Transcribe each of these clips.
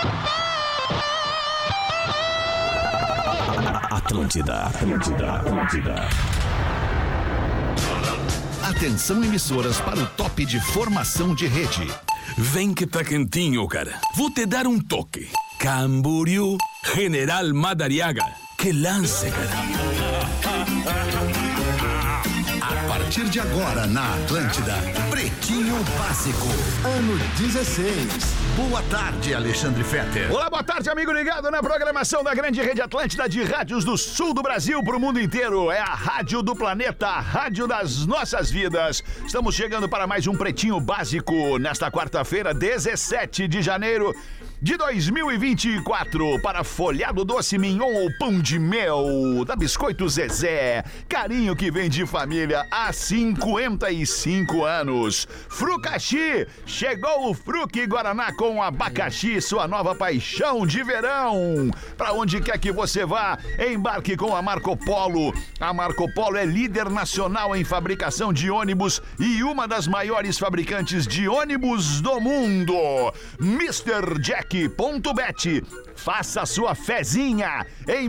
Atlântida. Atenção, emissoras, para o top de formação de rede. Vem que tá quentinho, cara. Vou te dar um toque. Camboriú, General Madariaga. Que lance, cara. A partir de agora, na Atlântida, Pretinho Básico, ano 16. Boa tarde, Alexandre Fetter. Olá, boa tarde, amigo ligado na programação da grande rede Atlântida de rádios do sul do Brasil para o mundo inteiro. É a rádio do planeta, a rádio das nossas vidas. Estamos chegando para mais um Pretinho Básico nesta quarta-feira, 17 de janeiro de 2024, para folhado doce mignon ou pão de mel da Biscoito Zezé. Carinho que vem de família há 55 anos. Frucaxi, chegou o Fruque Guaraná com abacaxi, sua nova paixão de verão. Para onde quer que você vá, embarque com a Marco Polo. A Marco Polo é líder nacional em fabricação de ônibus e uma das maiores fabricantes de ônibus do mundo. MrJack.bet. Faça a sua fezinha em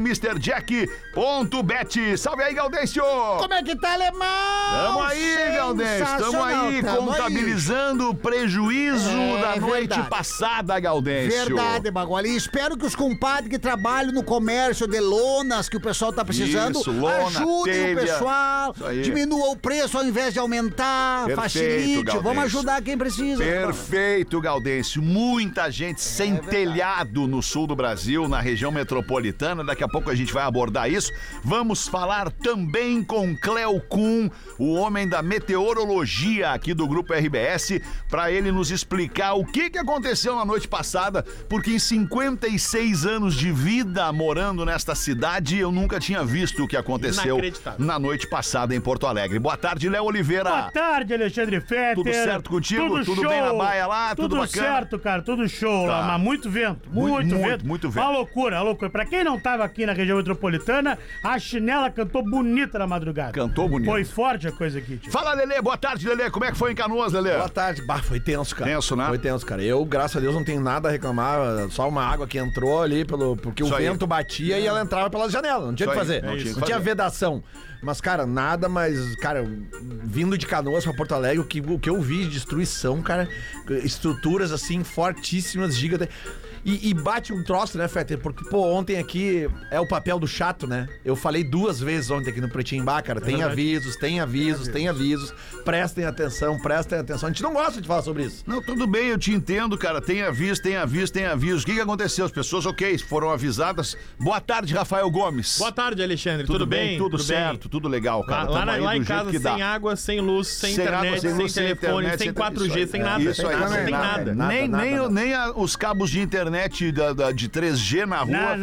MrJack.bet. Salve aí, Gaudêncio! Como é que tá, alemão? Tamo aí, Gaudêncio. Tamo aí contabilizando o prejuízo da noite passada, Gaudêncio. Verdade, Bagulho. E espero que os compadres que trabalham no comércio de lonas que o pessoal tá precisando, ajudem o pessoal, diminua o preço ao invés de aumentar, facilite. Gaudêncio. Vamos ajudar quem precisa. Perfeito, Gaudêncio. Muita gente sem telhado no sul do Brasil, na região metropolitana. Daqui a pouco a gente vai abordar isso. Vamos falar também com Cleo Kuhn, o homem da meteorologia aqui do Grupo RBS, para ele nos explicar o que aconteceu na noite passada, porque em 56 anos de vida morando nesta cidade, eu nunca tinha visto o que aconteceu na noite passada em Porto Alegre. Boa tarde, Léo Oliveira. Boa tarde, Alexandre Fetter. Tudo certo contigo? Tudo bem na baia lá? Tudo bacana? Tudo certo, cara. Tudo show lá, mas muito vento. Muito vento. Uma loucura. Pra quem não tava aqui na região metropolitana, a Chinela cantou bonita na madrugada. Cantou bonito. Foi forte a coisa aqui, tio. Fala, Lelê. Boa tarde, Lelê. Como é que foi em Canoas, Lelê? Boa tarde. Foi tenso, cara. Tenso, né? Foi tenso, cara. Eu, graças a Deus, não tenho nada a reclamar. Só uma água que entrou ali, porque o vento batia e ela entrava pelas janelas. Não tinha o que fazer. Não tinha vedação. Mas, cara, nada, mas, cara, vindo de Canoas pra Porto Alegre, o que eu vi de destruição, cara, estruturas, assim, fortíssimas, gigantes. E bate um troço, né, Fetter? Porque, pô, ontem aqui é o papel do chato, né? Eu falei 2 vezes ontem aqui no Pretinho Bar, cara. Tem avisos. Prestem atenção. A gente não gosta de falar sobre isso. Não, tudo bem, eu te entendo, cara. Tem aviso. O que aconteceu? As pessoas, foram avisadas. Boa tarde, Rafael Gomes. Boa tarde, Alexandre. Tudo bem? Tudo certo, tudo legal, cara. Lá em casa, sem água, sem luz, sem internet, sem telefone, sem 4G, sem nada. Isso aí, não tem nada. Nem os cabos de internet de 3G na rua.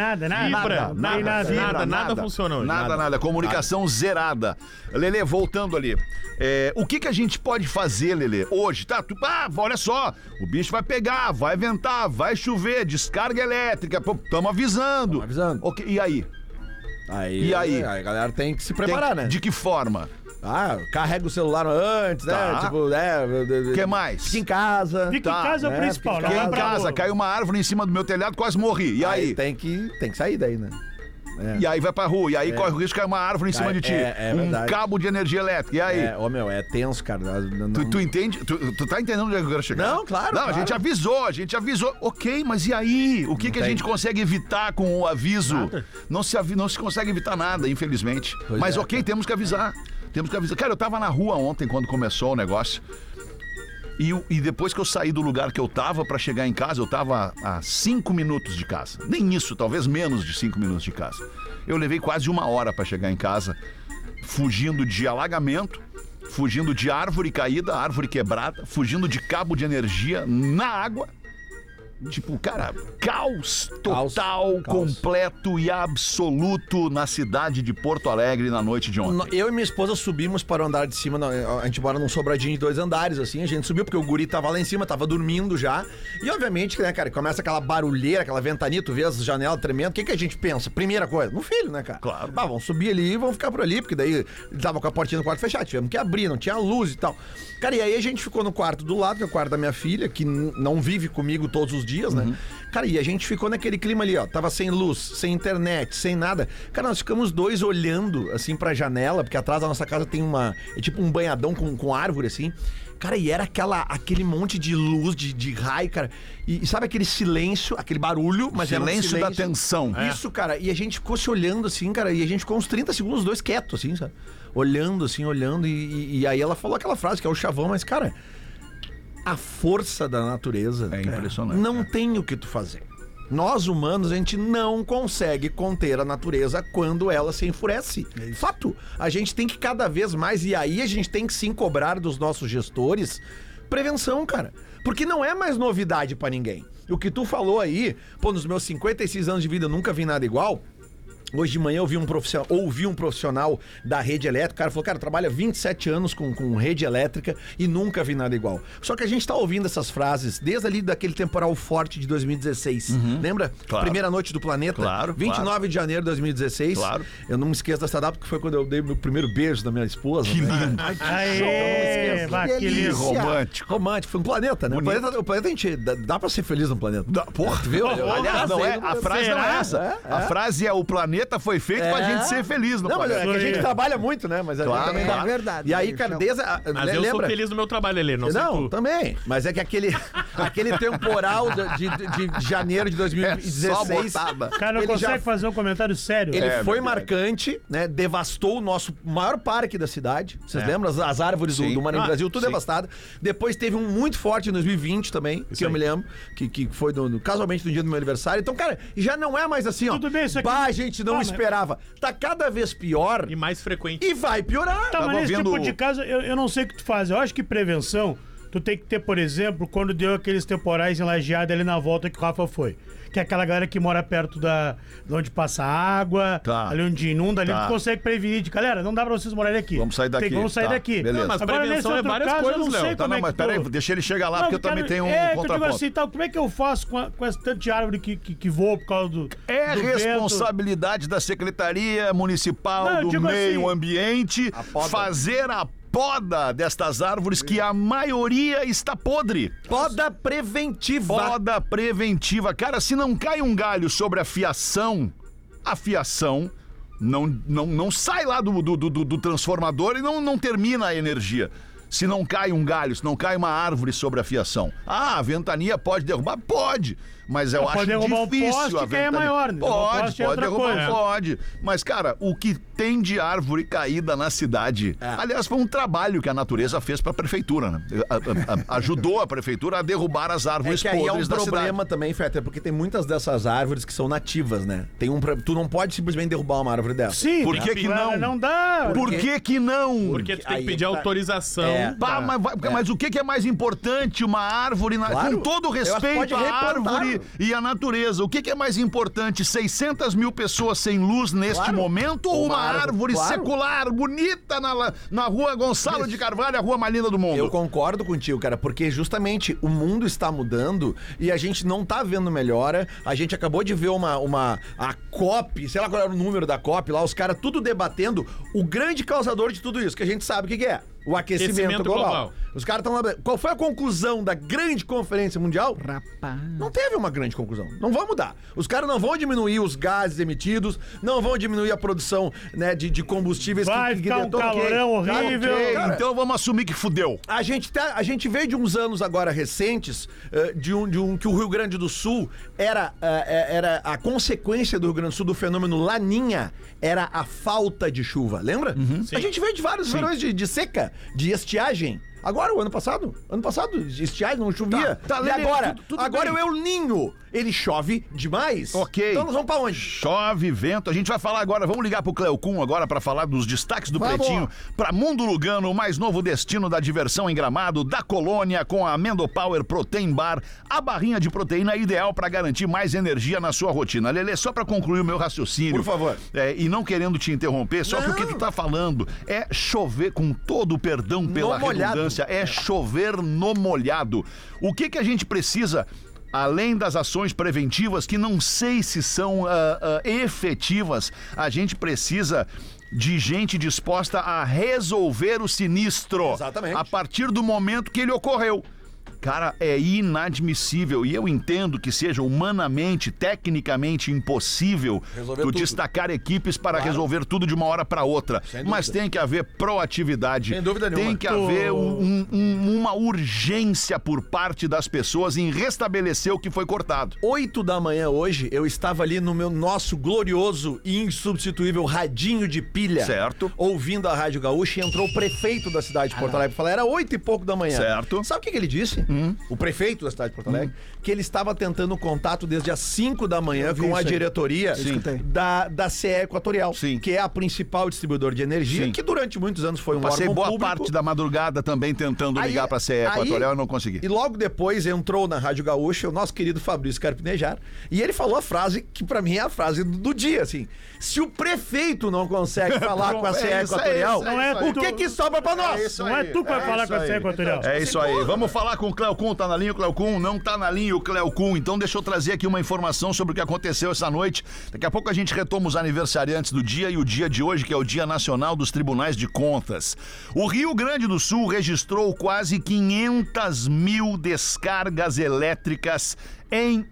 Nada funciona hoje. Nada. Comunicação zerada. Lelê, voltando ali. O que a gente pode fazer, Lelê, hoje? Olha só, o bicho vai pegar, vai ventar, vai chover, descarga elétrica, estamos avisando. Okay, e aí? E aí? A galera tem que se preparar, né? De que forma? Carrega o celular antes, né? O que mais? Fica em casa. Fica em casa é o principal. Fiquei em casa, caiu uma árvore em cima do meu telhado, quase morri. E aí? Tem que sair daí, né? E aí vai pra rua, e aí corre o risco de cair uma árvore em cima de ti. Um cabo de energia elétrica, e aí? É tenso, cara. Tu entende? Tu tá entendendo onde eu quero chegar? Não, claro. Não, claro. A gente avisou. Ok, mas e aí? O que a gente consegue evitar com o aviso? Nada. Não se consegue evitar nada, infelizmente. Mas temos que avisar. Cara, eu tava na rua ontem quando começou o negócio. E depois que eu saí do lugar que eu tava pra chegar em casa, eu tava a 5 minutos de casa. Nem isso, talvez menos de 5 minutos de casa. Eu levei quase 1 hora pra chegar em casa, fugindo de alagamento, fugindo de árvore caída, árvore quebrada, fugindo de cabo de energia na água. Tipo, cara, caos total, completo e absoluto na cidade de Porto Alegre na noite de ontem. Eu e minha esposa subimos para o andar de cima, a gente mora num sobradinho de 2 andares, assim, a gente subiu porque o guri tava lá em cima, tava dormindo já, e obviamente, né, cara, começa aquela barulheira, aquela ventania, tu vê as janelas tremendo, o que a gente pensa? Primeira coisa, no filho, né, cara? Claro. Vamos subir ali e vamos ficar por ali, porque daí ele tava com a portinha do quarto fechada, tivemos que abrir, não tinha luz e tal. Cara, e aí a gente ficou no quarto do lado, que é o quarto da minha filha, que não vive comigo todos os dias, dias, né? Cara, e a gente ficou naquele clima ali, ó. Tava sem luz, sem internet, sem nada. Cara, nós ficamos dois olhando, assim, pra janela, porque atrás da nossa casa tem é tipo um banhadão com árvore, assim. Cara, e era aquele monte de luz, de raio, cara. E sabe aquele silêncio, aquele barulho, mas silêncio, era um silêncio da tensão. Isso, cara. E a gente ficou se olhando assim, cara. E a gente ficou uns 30 segundos, os dois quietos, assim, sabe? Olhando, assim, olhando. E aí ela falou aquela frase que é o chavão, mas, cara, a força da natureza é impressionante. Não tem o que tu fazer. Nós, humanos, a gente não consegue conter a natureza quando ela se enfurece. Fato. A gente tem que cada vez mais, e aí a gente tem que sim cobrar dos nossos gestores prevenção, cara. Porque não é mais novidade pra ninguém. O que tu falou aí, pô, nos meus 56 anos de vida eu nunca vi nada igual. Hoje de manhã eu ouvi um profissional da rede elétrica, o cara falou, cara, trabalha 27 anos com rede elétrica e nunca vi nada igual. Só que a gente tá ouvindo essas frases desde ali daquele temporal forte de 2016. Lembra? Claro. Primeira noite do planeta. Claro. 29 de janeiro de 2016. Claro. Eu não me esqueço dessa data porque foi quando eu dei meu primeiro beijo da minha esposa. Que lindo. Aê, Que lindo. Romântico. Romântico. Foi um planeta, né? O planeta a gente... Dá pra ser feliz no planeta. Porra, viu? Aliás, não é, a frase não é essa. A frase é o planeta foi feito pra gente ser feliz no planeta. Mas é que a gente trabalha muito, né? Mas claro, também dá. É verdade. E aí, cara, Mas eu sou feliz no meu trabalho, Lelê, não sei tu. Também. Mas é que aquele temporal de janeiro de 2016... O cara não consegue fazer um comentário sério. Ele foi marcante, né? Devastou o nosso maior parque da cidade. Vocês lembram? As árvores do Maranhão Brasil, tudo devastado. Depois teve um muito forte em 2020 também, que eu me lembro, que foi casualmente no dia do meu aniversário. Então, cara, já não é mais assim, ó. Tudo bem, isso aqui... a gente não esperava. Tá cada vez pior. E mais frequente. E vai piorar. Tá, mas nesse tipo de caso, eu não sei o que tu faz. Eu acho que prevenção, tu tem que ter, por exemplo, quando deu aqueles temporais em Lajeado ali na volta que o Rafa foi. Que é aquela galera que mora perto de onde passa água, ali onde inunda, ali tu consegue prevenir. Galera, não dá pra vocês morarem aqui. Vamos sair daqui. Vamos sair daqui. Beleza. Não, mas Agora, prevenção é várias caso, coisas, Léo. Tá, não, mas peraí, deixa ele chegar lá, porque eu também tenho um contraponto. Eu digo assim, como é que eu faço com essa tanta de árvore que voa por causa do É do responsabilidade da Secretaria Municipal do Meio Ambiente fazer a poda destas árvores que a maioria está podre. Poda preventiva. Poda preventiva. Cara, se não cai um galho sobre a fiação não sai lá do transformador e não termina a energia. Se não cai um galho, se não cai uma árvore sobre a fiação. Ah, a ventania pode derrubar? Pode. Mas eu acho difícil um poste a ventania. Que é maior, né? Pode derrubar, pode. Mas, cara, o que tem de árvore caída na cidade, aliás, foi um trabalho que a natureza fez pra prefeitura, né? Ajudou a prefeitura a derrubar as árvores podres da cidade. É um problema também, Fetter, porque tem muitas dessas árvores que são nativas, né? Tu não pode simplesmente derrubar uma árvore dessa. Sim. Por que não? Não dá. Por que não? Porque tu tem que pedir autorização. Mas o que é mais importante? Uma árvore, com todo respeito à árvore e à natureza. O que é mais importante? 600 mil pessoas sem luz neste momento ou uma árvore secular, bonita na rua Gonçalo de Carvalho, a rua mais linda do mundo? Eu concordo contigo, cara, porque justamente o mundo está mudando e a gente não tá vendo melhora. A gente acabou de ver a COP, sei lá qual era o número da COP lá, os caras tudo debatendo o grande causador de tudo isso, que a gente sabe o que é. O aquecimento global. Os caras estão lá. Qual foi a conclusão da grande conferência mundial? Rapaz. Não teve uma grande conclusão. Não vão mudar. Os caras não vão diminuir os gases emitidos, não vão diminuir a produção, né, de combustíveis. Vai ficar um calorão horrível. Cara, então vamos assumir que fudeu. A gente veio de uns anos agora recentes, de um que o Rio Grande do Sul era a consequência do Rio Grande do Sul do fenômeno Laninha, era a falta de chuva. Lembra? A gente veio de vários verões de seca, de estiagem. Agora, o ano passado, estiagem, não chovia. E agora? Agora é o El Ninho. Ele chove demais. Ok. Então nós vamos pra onde? Chove, vento. A gente vai falar agora, vamos ligar pro Cleocum agora pra falar dos destaques do Pretinho. Pra Mundo Lugano, o mais novo destino da diversão em Gramado, da Colônia, com a Amendo Power Protein Bar, a barrinha de proteína ideal pra garantir mais energia na sua rotina. Lelê, só pra concluir o meu raciocínio. Por favor. E não querendo te interromper, só que o que tu tá falando é chover, com todo o perdão pela redundância, é chover no molhado. O que a gente precisa, além das ações preventivas, que não sei se são efetivas, a gente precisa de gente disposta a resolver o sinistro. Exatamente. A partir do momento que ele ocorreu. Cara, é inadmissível. E eu entendo que seja humanamente, tecnicamente impossível tu destacar equipes para resolver tudo de uma hora para outra. Mas tem que haver proatividade. Sem dúvida nenhuma. Tem que haver uma urgência por parte das pessoas em restabelecer o que foi cortado. 8 da manhã hoje, eu estava ali no nosso glorioso e insubstituível radinho de pilha. Certo. Ouvindo a Rádio Gaúcha e entrou o prefeito da cidade de Porto Alegre. Falei, era 8 e pouco da manhã. Certo. Sabe o que ele disse? O prefeito da cidade de Porto Alegre, que ele estava tentando contato desde as 5 da manhã com a diretoria da CE Equatorial, que é a principal distribuidora de energia, que durante muitos anos foi um órgão público. Passei boa parte da madrugada também tentando ligar para a CE Equatorial e não consegui. E logo depois entrou na Rádio Gaúcha o nosso querido Fabrício Carpinejar, e ele falou a frase que para mim é a frase do dia, assim: se o prefeito não consegue falar com a CE Equatorial, o que sobra para nós? Não é tu que vai falar com a CE Equatorial. É isso aí. Vamos falar com o Cleocum. Tá na linha o Cleocum? Não tá na linha o Cleocum. Então deixa eu trazer aqui uma informação sobre o que aconteceu essa noite. Daqui a pouco a gente retoma os aniversariantes do dia e o dia de hoje, que é o Dia Nacional dos Tribunais de Contas. O Rio Grande do Sul registrou quase 500 mil descargas elétricas em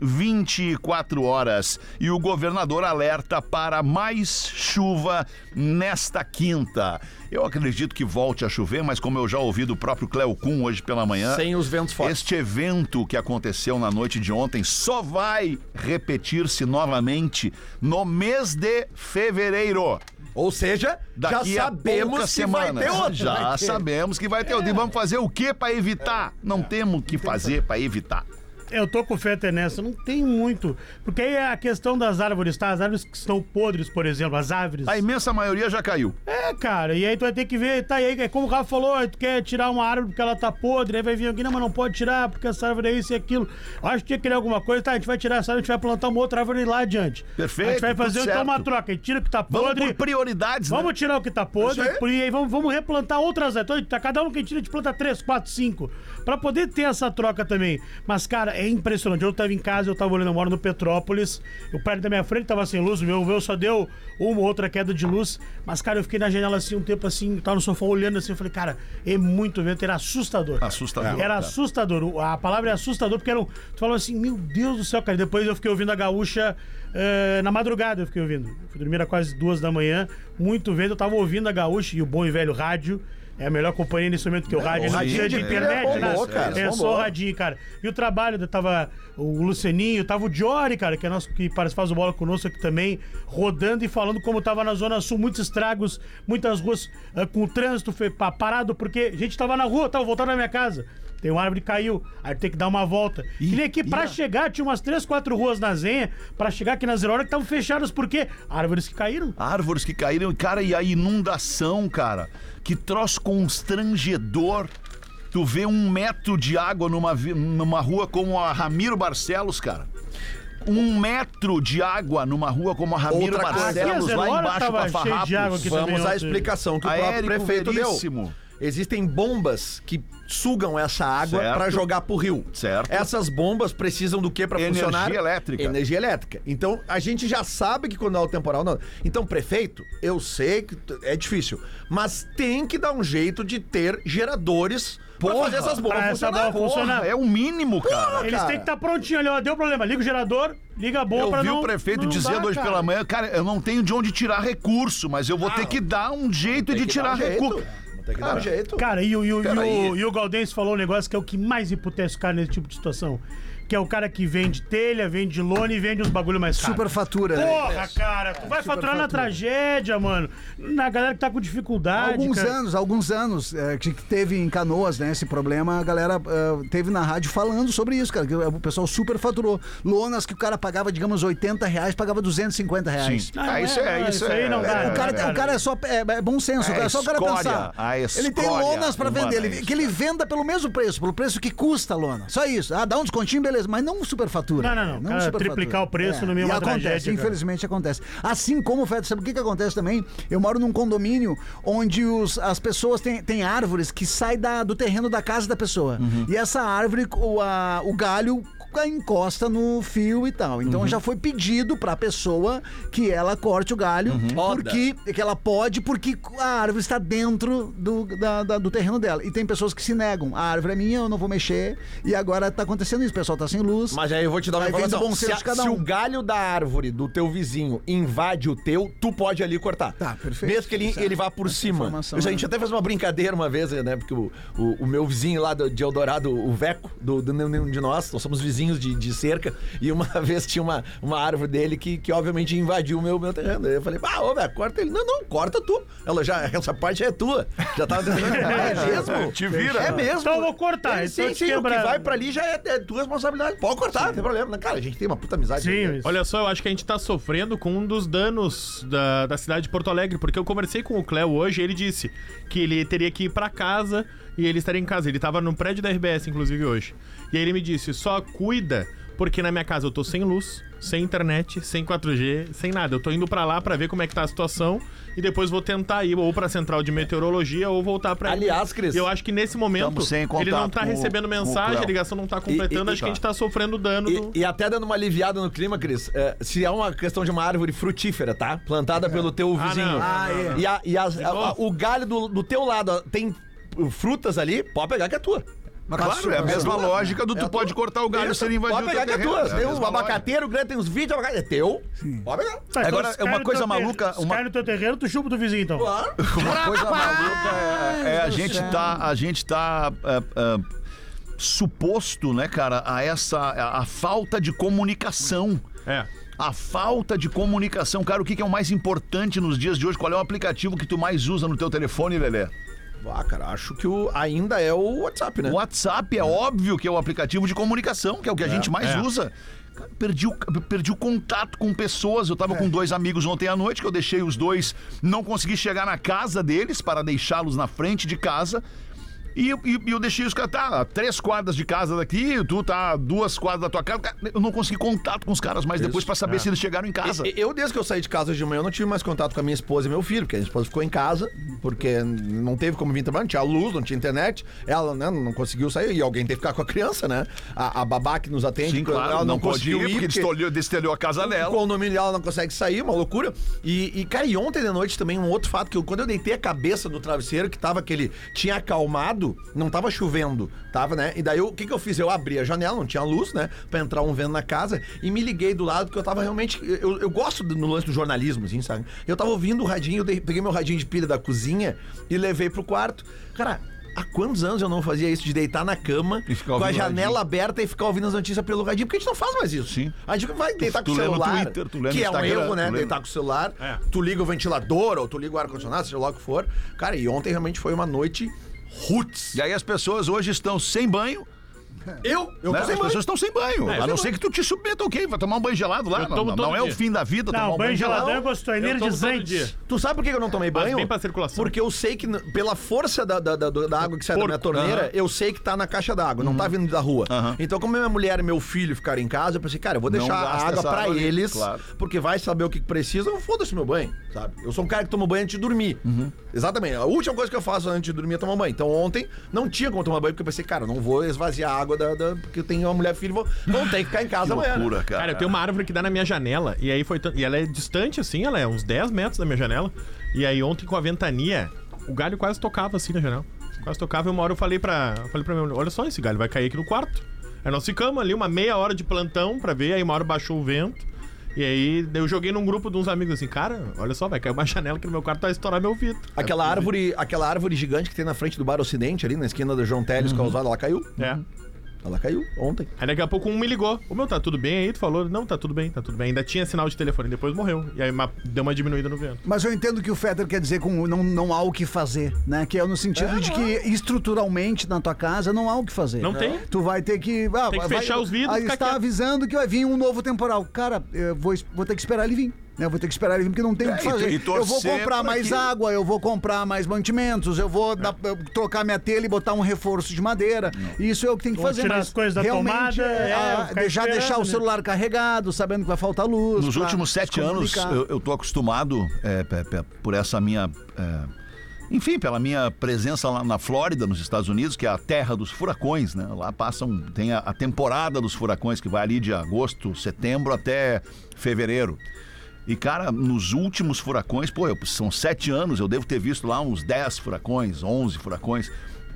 24 horas. E o governador alerta para mais chuva nesta quinta. Eu acredito que volte a chover, mas como eu já ouvi do próprio Cleocum hoje pela manhã... Sem os ventos fortes. Este evento que aconteceu na noite de ontem só vai repetir-se novamente no mês de fevereiro. Ou seja, daqui já sabemos que vai ter outro. Já sabemos que vai ter outro. E vamos fazer o que para evitar? Não temos o que fazer para evitar. Eu tô com fé até nessa, não tem muito. Porque aí é a questão das árvores, tá? As árvores que estão podres, por exemplo, as árvores. A imensa maioria já caiu. É, cara, e aí tu vai ter que ver, tá, e aí, como o Rafa falou, tu quer tirar uma árvore porque ela tá podre, aí vai vir alguém, não, mas não pode tirar porque essa árvore é isso e aquilo. Eu acho que tinha que criar alguma coisa, tá, a gente vai tirar essa árvore, a gente vai plantar uma outra árvore lá adiante. Perfeito. A gente vai fazer então uma troca, a gente tira o que tá podre. Vamos por prioridades, Vamos tirar o que tá podre, e aí vamos replantar outras árvores. Então, cada um que a gente tira, a gente planta 3, 4, 5, pra poder ter essa troca também. Mas, cara, é impressionante. Eu tava em casa, eu tava olhando, eu moro no Petrópolis, o prédio da minha frente tava sem luz, o meu só deu uma ou outra queda de luz, mas, cara, eu fiquei na janela assim um tempo assim, tava no sofá olhando assim, eu falei, cara, é muito vento, era assustador. Assustador. Era assustador, a palavra é assustador, porque tu falou assim, meu Deus do céu, cara, depois eu fiquei ouvindo a Gaúcha na madrugada, eu fiquei ouvindo, fui dormir a quase 2 da manhã, muito vento, eu tava ouvindo a Gaúcha e o bom e velho rádio. É a melhor companhia nesse momento que o rádio. Não precisa de internet, né? É só o radinho, cara. E o trabalho, tava o Luceninho, tava o Diori, cara, que é nosso, que parece faz o bola conosco aqui também, rodando e falando como tava na Zona Sul, muitos estragos, muitas ruas com o trânsito parado, porque a gente tava na rua, tava voltando na minha casa. Tem uma árvore que caiu, aí tem que dar uma volta. E aqui pra chegar, tinha umas 3, 4 ruas na Zenha, pra chegar aqui na Zero Hora que estavam fechadas, por quê? Árvores que caíram. Árvores que caíram, cara, e a inundação, cara, que troço constrangedor. Tu vê 1 metro de água numa rua como a Ramiro Barcelos, cara. 1 metro de água numa rua como a Ramiro Barcelos, lá embaixo pra Farrapos. Vamos à explicação que o próprio prefeito deu. Existem bombas que sugam essa água para jogar pro rio. Certo. Essas bombas precisam do que para funcionar? Energia elétrica. Energia elétrica. Então, a gente já sabe que quando é o temporal... Não. Então, prefeito, eu sei que é difícil, mas tem que dar um jeito de ter geradores pra fazer essas bombas funcionar. É o mínimo, cara. Eles têm que estar prontinhos ali, ó. Deu problema. Liga o gerador, liga a bomba pra não... Eu vi o prefeito dizendo hoje pela manhã, cara, eu não tenho de onde tirar recurso, mas eu vou ter que dar um jeito de tirar recurso. Tem que dar um jeito. Cara, e o Galdense falou um negócio que é o que mais emputece o cara nesse tipo de situação. Que é o cara que vende telha, vende lona e vende os bagulho mais caros. Superfatura. Porra, cara, tu vai faturar na tragédia, mano. Na galera que tá com dificuldade. Alguns anos que teve em Canoas, né, esse problema, a galera teve na rádio falando sobre isso, cara, que o pessoal superfaturou. Lonas que o cara pagava, digamos, R$80, pagava R$250. Sim. Isso aí não dá. O cara é só bom senso, é só o cara pensar. Ele tem lonas pra vender, que ele venda pelo mesmo preço, pelo preço que custa a lona. Só isso. Dá um descontinho, beleza. Mas não superfatura. Não. Cara, triplicar o preço no meio de uma tragédia. Infelizmente acontece. Assim como, Fede, sabe o que acontece também? Eu moro num condomínio onde as pessoas têm árvores que saem do terreno da casa da pessoa. E essa árvore, o galho encosta no fio e tal. Então já foi pedido pra pessoa que ela corte o galho, porque que ela pode, porque a árvore está dentro do terreno dela. E tem pessoas que se negam. A árvore é minha, eu não vou mexer. E agora tá acontecendo isso, o pessoal tá sem luz. Mas aí eu vou te dar uma informação. Se o galho da árvore do teu vizinho invade o teu, tu pode ali cortar. Tá, perfeito. Mesmo que ele vá por cima. A gente até fez uma brincadeira uma vez, né? Porque o meu vizinho lá de Eldorado, o Veco, do nenhum de nós somos vizinhos de cerca, e uma vez tinha uma árvore dele que obviamente invadiu o meu terreno. Eu falei, ô Veco, corta ele. Não, corta tu. Essa parte é tua. Já tava tentando. É mesmo? Te vira. É mesmo. Então eu vou cortar. Sim, o que vai pra ali já é tua responsabilidade. Pode cortar, não tem problema. Cara, a gente tem uma puta amizade. Sim, olha só, eu acho que a gente tá sofrendo com um dos danos da cidade de Porto Alegre, porque eu conversei com o Cléo hoje e ele disse que ele teria que ir pra casa e ele estaria em casa. Ele tava no prédio da RBS, inclusive, hoje. E aí ele me disse, só cuida, porque na minha casa eu tô sem luz, sem internet, sem 4G, sem nada. Eu tô indo pra lá pra ver como é que tá a situação e depois vou tentar ir ou pra central de meteorologia ou voltar pra... Aliás, Cris... Eu acho que nesse momento ele não tá recebendo mensagem, a ligação não tá completando, acho que a gente tá sofrendo dano. E até dando uma aliviada no clima, Cris, se é uma questão de uma árvore frutífera, tá? Plantada pelo teu vizinho. O galho do teu lado tem frutas ali, pode pegar que é tua. Mas claro, é a mesma lógica do tu pode cortar o galho sem invadir o teu terreno. Pode pegar que é tua. Tem uns abacateiro grande, tem uns 20 abacates. É teu. Pode pegar. Agora, é uma coisa maluca... Se cai no teu terreno, tu chupa do vizinho, então. Claro. Uma coisa maluca a gente tá suposto, né, cara, a falta de comunicação. A falta de comunicação. Cara, o que é o mais importante nos dias de hoje? Qual é o aplicativo que tu mais usa no teu telefone, Lelê? Cara, acho que ainda é o WhatsApp, né? O WhatsApp é óbvio que é o aplicativo de comunicação, que é o que a gente mais usa. Cara, perdi o contato com pessoas. Eu tava com 2 amigos ontem à noite, que eu deixei os 2, não consegui chegar na casa deles para deixá-los na frente de casa. E eu deixei os caras, tá, 3 quadras de casa daqui, tu tá 2 quadras da tua casa. Eu não consegui contato com os caras mais depois pra saber se eles chegaram em casa. Eu, desde que eu saí de casa hoje de manhã, eu não tive mais contato com a minha esposa e meu filho, porque a minha esposa ficou em casa, porque não teve como vir trabalhar, não tinha luz, não tinha internet. Ela, né, não conseguiu sair, e alguém teve que ficar com a criança, né? A babá que nos atende, sim, claro, ela não conseguiu ir, porque destelhou a casa dela. O condomínio dela não consegue sair, uma loucura. Cara, e ontem de noite também, um outro fato, que quando eu deitei a cabeça no travesseiro, que tava tinha acalmado, não tava chovendo, tava, né? E daí o que eu fiz? Eu abri a janela, não tinha luz, né? Pra entrar um vento na casa e me liguei do lado, porque eu tava realmente... Eu gosto no lance do jornalismo, assim, sabe? Eu tava ouvindo o radinho, peguei meu radinho de pilha da cozinha e levei pro quarto. Cara, há quantos anos eu não fazia isso de deitar na cama com a janela aberta e ficar ouvindo as notícias pelo radinho? Porque a gente não faz mais isso. Sim. A gente vai deitar com o celular, Twitter, que é um erro, né? Deitar com o celular, tu liga o ventilador ou tu liga o ar-condicionado, seja lá o que for. Cara, e ontem realmente foi uma noite... roots. E aí as pessoas hoje estão sem banho. Eu né? As pessoas estão sem banho. A não ser que tu te submeta, ok, vai tomar um banho gelado lá. Não é o fim da vida tomar um banho gelado. Banho gelado é energizante. Tu sabe por que eu não tomei banho? Bem pra circulação. Porque eu sei que, pela força da água que sai da minha torneira, eu sei que tá na caixa d'água, não tá vindo da rua. Então, como minha mulher e meu filho ficaram em casa, eu pensei, cara, eu vou deixar a água pra eles, porque vai saber o que precisa, eu foda-se meu banho, sabe? Eu sou um cara que toma banho antes de dormir. Exatamente. A última coisa que eu faço antes de dormir é tomar banho. Então, ontem não tinha como tomar banho, porque eu pensei, cara, eu não vou esvaziar a água porque eu tenho uma mulher e filho, vão ter que ficar em casa amanhã. Loucura, cara. Cara, eu tenho uma árvore que dá na minha janela, e aí e ela é distante, assim, ela é uns 10 metros da minha janela. E aí ontem com a ventania, o galho quase tocava assim na janela. Quase tocava, e uma hora eu falei pra minha mulher, olha só, esse galho vai cair aqui no quarto. Aí nós ficamos ali uma meia hora de plantão pra ver, aí uma hora baixou o vento. E aí eu joguei num grupo de uns amigos assim, cara, olha só, vai cair uma janela aqui no meu quarto, vai estourar meu vidro. Aquela árvore gigante que tem na frente do Bar Ocidente, ali na esquina do João Teles, Causado, ela caiu? Ela caiu ontem. Aí daqui a pouco me ligou. Ô meu, tá tudo bem aí? Tu falou, não, tá tudo bem. Ainda tinha sinal de telefone, depois morreu. E aí deu uma diminuída no vento. Mas eu entendo que o Fetter quer dizer com não há o que fazer, né? Que é no sentido de que estruturalmente na tua casa não há o que fazer. Não tem. Tu vai ter que... tem que fechar os vidros e ficar quieto. Aí está avisando que vai vir um novo temporal. Cara, eu vou ter que esperar ele vir. Eu vou ter que esperar ele vir porque não tem o que fazer. Eu vou comprar mais água, eu vou comprar mais mantimentos, eu vou trocar minha telha e botar um reforço de madeira. Isso é o que tem que fazer. Tirar as coisas da tomada, deixar o celular carregado, sabendo que vai faltar luz. Nos últimos 7 anos, eu tô acostumado por essa minha enfim, pela minha presença lá na Flórida, nos Estados Unidos, que é a terra dos furacões, né? Lá tem a temporada dos furacões, que vai ali de agosto, setembro até fevereiro. E, cara, nos últimos furacões, são 7 anos, eu devo ter visto lá uns 10 furacões, 11 furacões.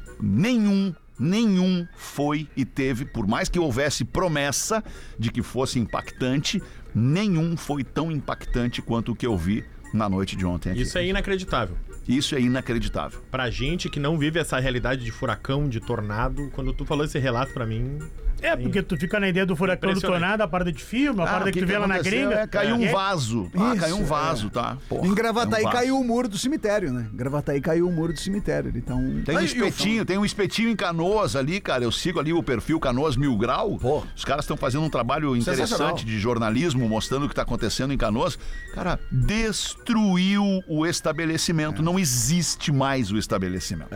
Nenhum foi e teve, por mais que houvesse promessa de que fosse impactante, nenhum foi tão impactante quanto o que eu vi na noite de ontem aqui. Isso é inacreditável. Isso é inacreditável. Pra gente que não vive essa realidade de furacão, de tornado, quando tu falou esse relato pra mim... Porque tu fica na ideia do furacão do tornado, a parada de filme, a parada que tu vê lá na gringa. Caiu um vaso. Caiu um vaso, tá? Porra, em Gravataí caiu o muro do cemitério, né? Gravataí caiu o muro do cemitério. Então... Tem um espetinho em Canoas ali, cara. Eu sigo ali o perfil Canoas Mil Grau. Porra. Os caras estão fazendo um trabalho interessante de jornalismo, mostrando o que está acontecendo em Canoas. Cara, destruiu o estabelecimento. Não existe mais o estabelecimento.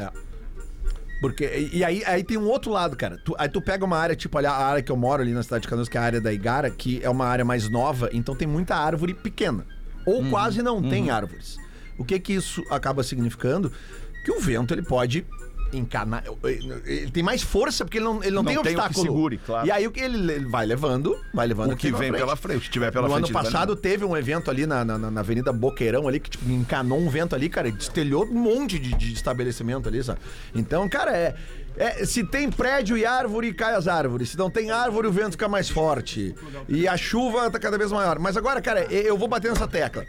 Porque, e aí tem um outro lado, cara. Aí tu pega uma área, tipo, olha, a área que eu moro ali na cidade de Canoas, que é a área da Igara, que é uma área mais nova, então tem muita árvore pequena. Ou quase não tem árvores. O que isso acaba significando? Que o vento, ele pode encanar... Ele tem mais força, porque ele não tem obstáculo. Que segure, claro. E aí ele vai levando o que vem pela frente. Se tiver pela frente. No ano passado teve um evento ali na Avenida Boqueirão ali, que tipo, encanou um vento ali, cara, destelhou um monte de estabelecimento ali, sabe? Então, cara, se tem prédio e árvore, cai as árvores. Se não tem árvore, o vento fica mais forte. E a chuva tá cada vez maior. Mas agora, cara, eu vou bater nessa tecla.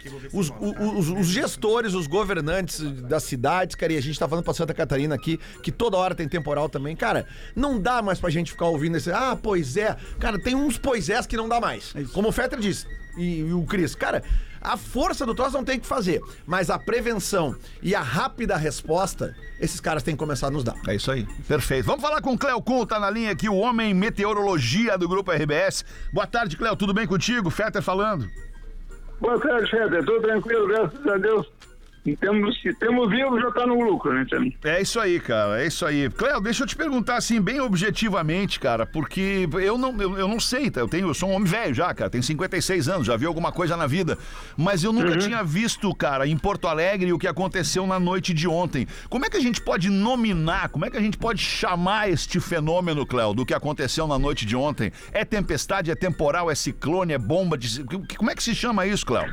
Os gestores, os governantes das cidades, cara, e a gente tá falando pra Santa Catarina aqui, que toda hora tem temporal também. Cara, não dá mais pra gente ficar ouvindo esse... pois é. Cara, tem uns poisés que não dá mais. Como o Fetter disse. E o Cris. Cara, a força do troço não tem o que fazer. Mas a prevenção e a rápida resposta, esses caras têm que começar a nos dar. É isso aí. Perfeito. Vamos falar com o Cléo Kuhn, tá na linha aqui, o homem meteorologia do Grupo RBS. Boa tarde, Cléo. Tudo bem contigo? Fetter falando. Boa tarde, Fetter. Tudo tranquilo, graças a Deus. Se temos vivo, já tá no lucro, né, também. É isso aí, cara, é isso aí. Cléo, deixa eu te perguntar assim, bem objetivamente, cara, porque eu não sei, tá? Eu sou um homem velho já, cara, tenho 56 anos, já vi alguma coisa na vida, mas eu nunca tinha visto, cara, em Porto Alegre o que aconteceu na noite de ontem. Como é que a gente pode nominar, como é que a gente pode chamar este fenômeno, Cléo, do que aconteceu na noite de ontem? É tempestade, é temporal, é ciclone, é bomba de... Como é que se chama isso, Cléo?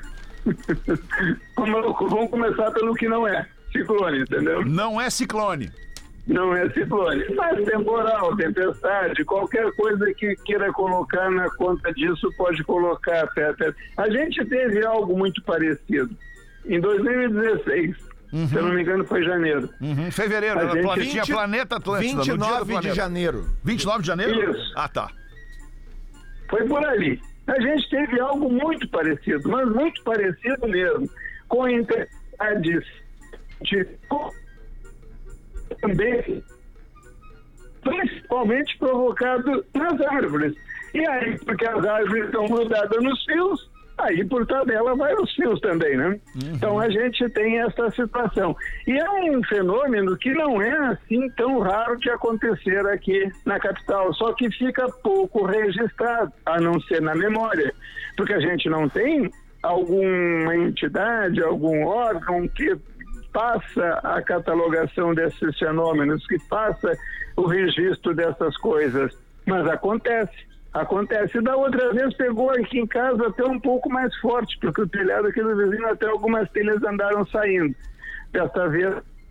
Vamos começar pelo que não é ciclone, entendeu? Não é ciclone. Não é ciclone, mas temporal, tempestade, qualquer coisa que queira colocar na conta disso pode colocar, Peter. A gente teve algo muito parecido em 2016. Se eu não me engano, foi janeiro. Fevereiro, tinha Planeta Atlântida. 29 de janeiro. 29 de janeiro? Isso. Ah, tá. Foi por ali. A gente teve algo muito parecido, mas muito parecido mesmo, com intensidades de também, principalmente provocado nas árvores. E aí, porque as árvores estão grudadas nos fios, aí por tabela vai os fios também, né? Então a gente tem essa situação. E é um fenômeno que não é assim tão raro de acontecer aqui na capital, só que fica pouco registrado, a não ser na memória, porque a gente não tem alguma entidade, algum órgão que passa a catalogação desses fenômenos, que passa o registro dessas coisas. Mas acontece. Da outra vez pegou aqui em casa até um pouco mais forte, porque o telhado aqui do vizinho, até algumas telhas andaram saindo. Desta vez,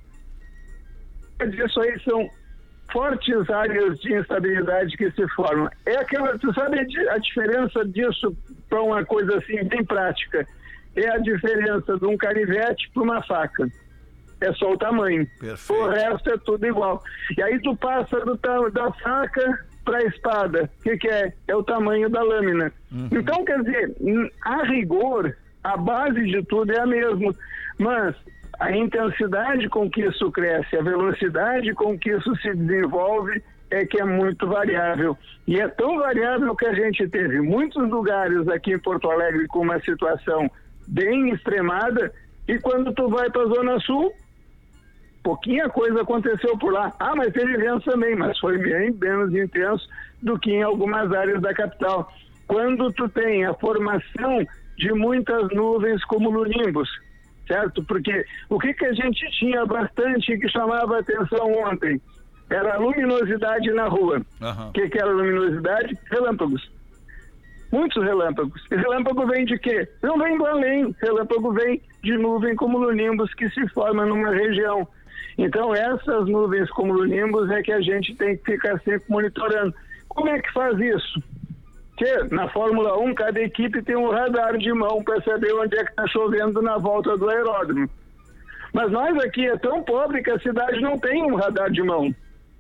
isso aí são fortes áreas de instabilidade que se formam. É aquela, tu sabe a diferença disso para uma coisa assim bem prática? É a diferença de um canivete para uma faca. É só o tamanho. Perfeito. O resto é tudo igual. E aí tu passa da faca para a espada. O que é? É o tamanho da lâmina. Então, quer dizer, a rigor, a base de tudo é a mesma. Mas a intensidade com que isso cresce, a velocidade com que isso se desenvolve é que é muito variável. E é tão variável que a gente teve muitos lugares aqui em Porto Alegre com uma situação bem extremada, e quando tu vai para a Zona Sul, pouquinha coisa aconteceu por lá. Mas teve vento também, mas foi bem menos intenso do que em algumas áreas da capital. Quando tu tem a formação de muitas nuvens cumulonimbus, certo? Porque o que a gente tinha bastante que chamava a atenção ontem era a luminosidade na rua. O que era luminosidade? Relâmpagos. Muitos relâmpagos. E relâmpago vem de quê? Não vem do além. Relâmpago vem de nuvem cumulonimbus que se forma numa região. Então, essas nuvens cumulonimbus é que a gente tem que ficar sempre monitorando. Como é que faz isso? Que na Fórmula 1, cada equipe tem um radar de mão para saber onde é que está chovendo na volta do aeródromo. Mas nós aqui é tão pobre que a cidade não tem um radar de mão.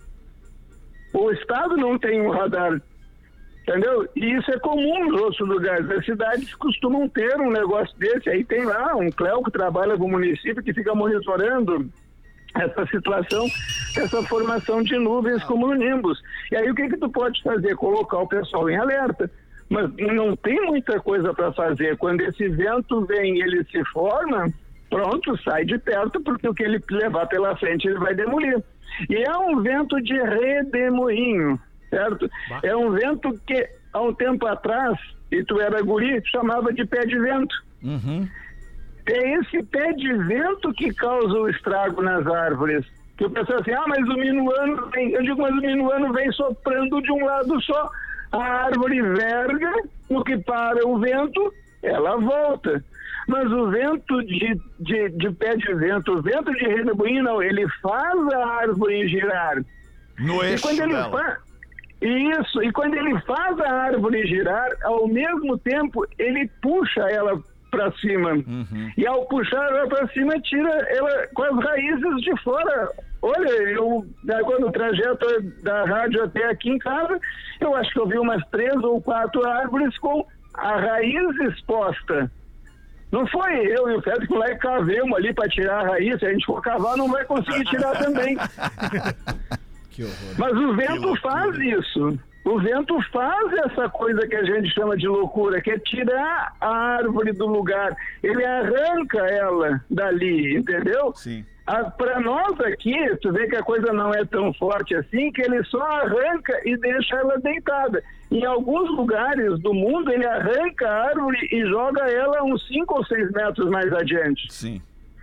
O estado não tem um radar, entendeu? E isso é comum nos outros lugares. As cidades costumam ter um negócio desse. Aí tem lá um Cléo que trabalha com o município que fica monitorando essa situação, essa formação de nuvens cumulonimbus. E aí o que tu pode fazer? Colocar o pessoal em alerta. Mas não tem muita coisa para fazer. Quando esse vento vem e ele se forma, pronto, sai de perto, porque o que ele levar pela frente ele vai demolir. E é um vento de redemoinho, certo? É um vento que há um tempo atrás, e tu era guri, chamava de pé de vento. É esse pé de vento que causa o estrago nas árvores. Que o pessoal assim, mas o minuano vem. Eu digo, mas o minuano vem soprando de um lado só. A árvore verga, no que para o vento, ela volta. Mas o vento de pé de vento, o vento de redemoinho, não, ele faz a árvore girar. No eixo dela. Isso, e quando ele faz a árvore girar, ao mesmo tempo, ele puxa ela para cima. E ao puxar ela para cima, tira ela com as raízes de fora. Olha, quando o trajeto da rádio até aqui em casa, eu acho que eu vi umas 3 ou 4 árvores com a raiz exposta. Não foi eu e o Fred que lá e cavemos ali para tirar a raiz. Se a gente for cavar, não vai conseguir tirar também. Que horror. Mas o vento faz isso. O vento faz essa coisa que a gente chama de loucura, que é tirar a árvore do lugar. Ele arranca ela dali, entendeu? Sim. Para nós aqui, tu vê que a coisa não é tão forte assim, que ele só arranca e deixa ela deitada. Em alguns lugares do mundo, ele arranca a árvore e joga ela uns 5 ou 6 metros mais adiante. Sim.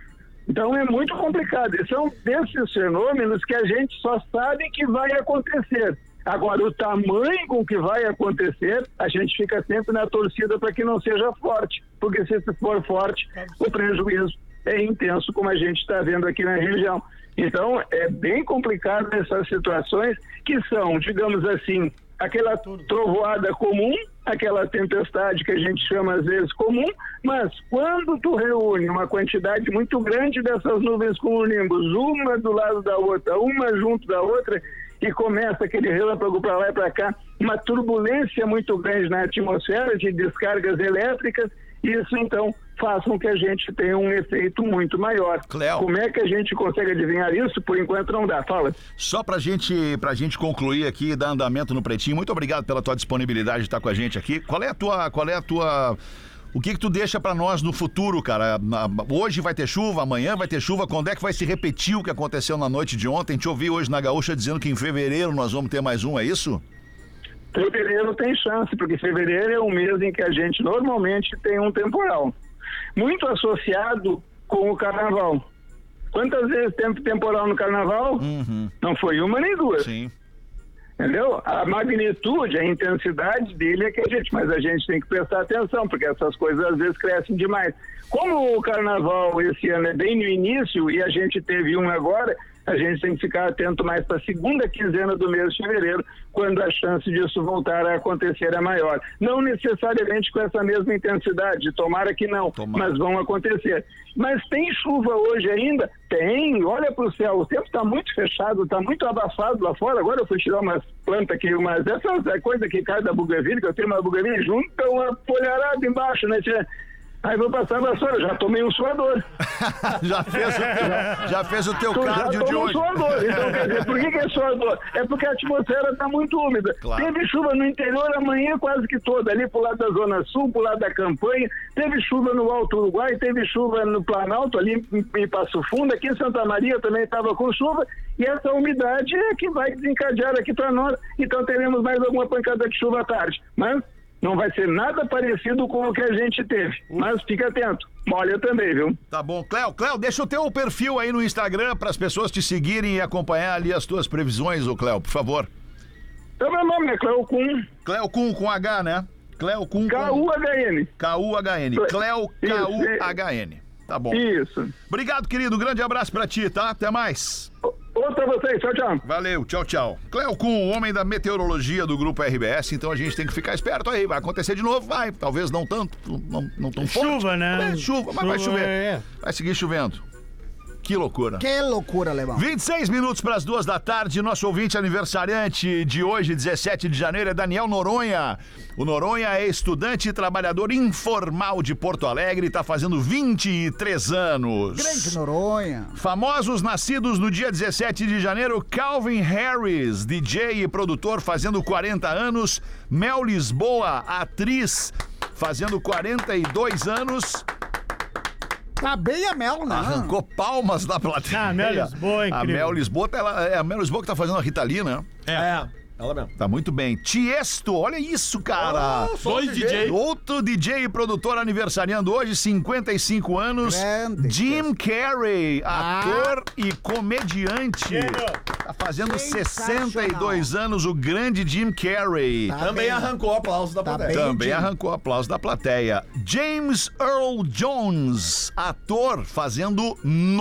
Então é muito complicado. E são desses fenômenos que a gente só sabe que vai acontecer. Agora, o tamanho com que vai acontecer, a gente fica sempre na torcida para que não seja forte. Porque se for forte, o prejuízo é intenso, como a gente está vendo aqui na região. Então, é bem complicado essas situações que são, digamos assim, aquela trovoada comum, aquela tempestade que a gente chama às vezes comum, mas quando tu reúne uma quantidade muito grande dessas nuvens cumulonimbus, uma do lado da outra, uma junto da outra, e começa aquele relâmpago para lá e para cá, uma turbulência muito grande na atmosfera de descargas elétricas, isso então faz com que a gente tenha um efeito muito maior. Cléo. Como é que a gente consegue adivinhar isso? Por enquanto não dá. Fala. Só pra gente concluir aqui e dar andamento no Pretinho, muito obrigado pela tua disponibilidade de estar com a gente aqui. Qual é a tua... O que tu deixa pra nós no futuro, cara? Hoje vai ter chuva, amanhã vai ter chuva, quando é que vai se repetir o que aconteceu na noite de ontem? Te ouvi hoje na Gaúcha dizendo que em fevereiro nós vamos ter mais um, é isso? Fevereiro tem chance, porque fevereiro é um mês em que a gente normalmente tem um temporal. Muito associado com o carnaval. Quantas vezes tem temporal no carnaval? Não foi uma nem duas. Sim. Entendeu? A magnitude, a intensidade dele é que mas a gente tem que prestar atenção, porque essas coisas às vezes crescem demais. Como o carnaval esse ano é bem no início e a gente teve um agora, a gente tem que ficar atento mais para a segunda quinzena do mês de fevereiro, quando a chance disso voltar a acontecer é maior. Não necessariamente com essa mesma intensidade, tomara que não, mas vão acontecer. Mas tem chuva hoje ainda? Tem, olha para o céu, o tempo está muito fechado, está muito abafado lá fora. Agora eu fui tirar umas plantas aqui, essa coisa que cai da buganvília, que eu tenho uma buganvília junto, uma folharada embaixo, né, tia? Aí vou passar a vassoura, já tomei um suador. já fez o teu cardio de hoje. Suador. Então, quer dizer, por que é suador? É porque a atmosfera está muito úmida. Claro. Teve chuva no interior a manhã quase que toda, ali pro lado da Zona Sul, pro lado da Campanha. Teve chuva no Alto Uruguai, teve chuva no Planalto, ali em Passo Fundo. Aqui em Santa Maria também estava com chuva. E essa umidade é que vai desencadear aqui para nós. Então teremos mais alguma pancada de chuva à tarde. Mas não vai ser nada parecido com o que a gente teve, mas fica atento. Olha, eu também, viu? Tá bom. Cléo, deixa o teu perfil aí no Instagram para as pessoas te seguirem e acompanhar ali as tuas previsões, ô Cléo, por favor. Então, meu nome é Cléo Kuhn. Cléo Kuhn com H, né? Cléo Kuhn. K-U-H-N. K-U-H-N. Cléo K-U-H-N. Tá bom. Isso. Obrigado, querido. Grande abraço pra ti, tá? Até mais. Outro pra vocês. Tchau, tchau. Valeu, tchau. Cléo Kuhn, homem da meteorologia do Grupo RBS, então a gente tem que ficar esperto aí. Vai acontecer de novo? Vai. Talvez não tanto, não tão forte. Chuva, né? Chuva, mas vai chover. Vai seguir chovendo. Que loucura. Que loucura, Alemão. 26 minutos para as 2 da tarde. Nosso ouvinte aniversariante de hoje, 17 de janeiro, é Daniel Noronha. O Noronha é estudante e trabalhador informal de Porto Alegre e está fazendo 23 anos. Grande Noronha. Famosos nascidos no dia 17 de janeiro, Calvin Harris, DJ e produtor, fazendo 40 anos. Mel Lisboa, atriz, fazendo 42 anos. Tá bem a Mel, né? Arrancou palmas da plateia. A Mel Lisboa é incrível. A Mel Lisboa, é a Mel Lisboa que tá fazendo a Rita Lee, né? Ela mesmo. Tá muito bem. Tiesto, olha isso, cara. Dois DJ. Outro DJ e produtor aniversariando hoje, 55 anos. Grande. Jim Carrey, ator e comediante. Tá fazendo 62 anos, o grande Jim Carrey. Também arrancou aplausos da plateia. Também arrancou aplauso da plateia. James Earl Jones, ator, fazendo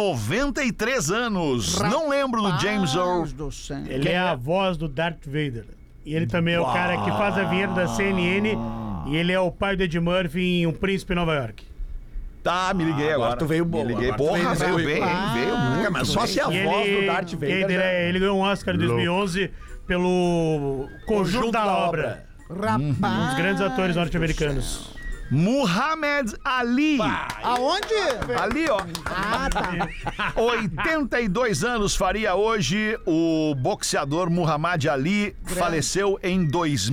93 anos. Não lembro do James Earl. Ele é a voz do Darth Vader. E ele também é o cara que faz a vinheta da CNN. E ele é o pai do Ed Murphy em Um Príncipe em Nova York. Tá, me liguei agora. Tu veio bom. Me liguei. Porra, veio bem, veio muito. Mas só se a voz do Darth Vader. Ele ganhou um Oscar em 2011 pelo Conjunto da Obra. Rapaz. Um dos grandes atores norte-americanos. Muhammad Ali. Aonde? Ali, ó. Ah, tá. 82 anos faria hoje o boxeador Muhammad Ali. Faleceu em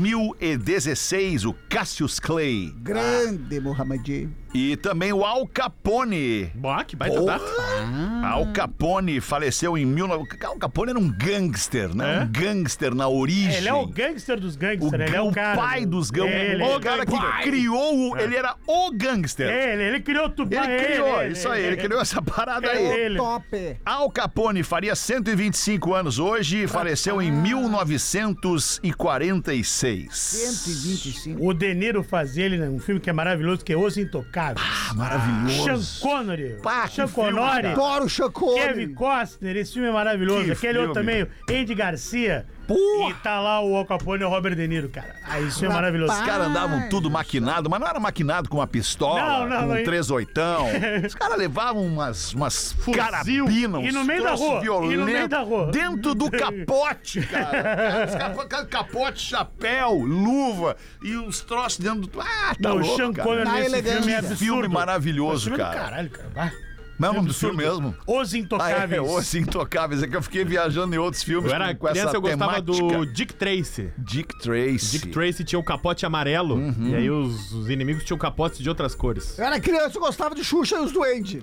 2016, o Cassius Clay. Grande, Muhammad. E também o Al Capone. Boa, que baita data. Al Capone faleceu em 19... Al Capone era um gangster, né? Um gangster na origem. Ele é o gangster dos gangsters, ele é o cara. O pai dos gangsters. O cara que criou ele era o gangster. Ele criou tudo. Ele criou, isso aí, ele criou essa parada aí. Top. Al Capone faria 125 anos hoje e faleceu em 1946. 125. O De Niro faz ele num filme que é maravilhoso, que é Os Intocáveis. Maravilhoso. Sean Connery. Pá, Sean Connery. Adoro Sean Connery. Kevin Costner, esse filme é maravilhoso. Que Aquele outro filme. também, Andy Garcia. Porra. E tá lá o Al Capone e o Robert De Niro, cara. Aí isso é maravilhoso. Os caras andavam tudo maquinado, mas não era maquinado com uma pistola, Não, com um não. 38. Os caras levavam umas carabinas, E no meio da rua, violentos, e no meio da rua. dentro do capote, cara. Os caras com capote, chapéu, luva e os troços dentro do... Ah, tá Não, o louco, Sean cara. Connery nesse elegante. filme é Que absurdo. filme maravilhoso, Filme do cara. caralho, cara. Vai. Mas é o nome do filme mesmo? Os Intocáveis. Os Intocáveis. É que eu fiquei viajando em outros filmes Eu era com essa criança, eu gostava temática. do Dick Tracy. Dick Tracy. Dick Tracy tinha o capote amarelo, e aí os inimigos tinham capotes de outras cores. Eu era criança, eu gostava de Xuxa e os Duendes.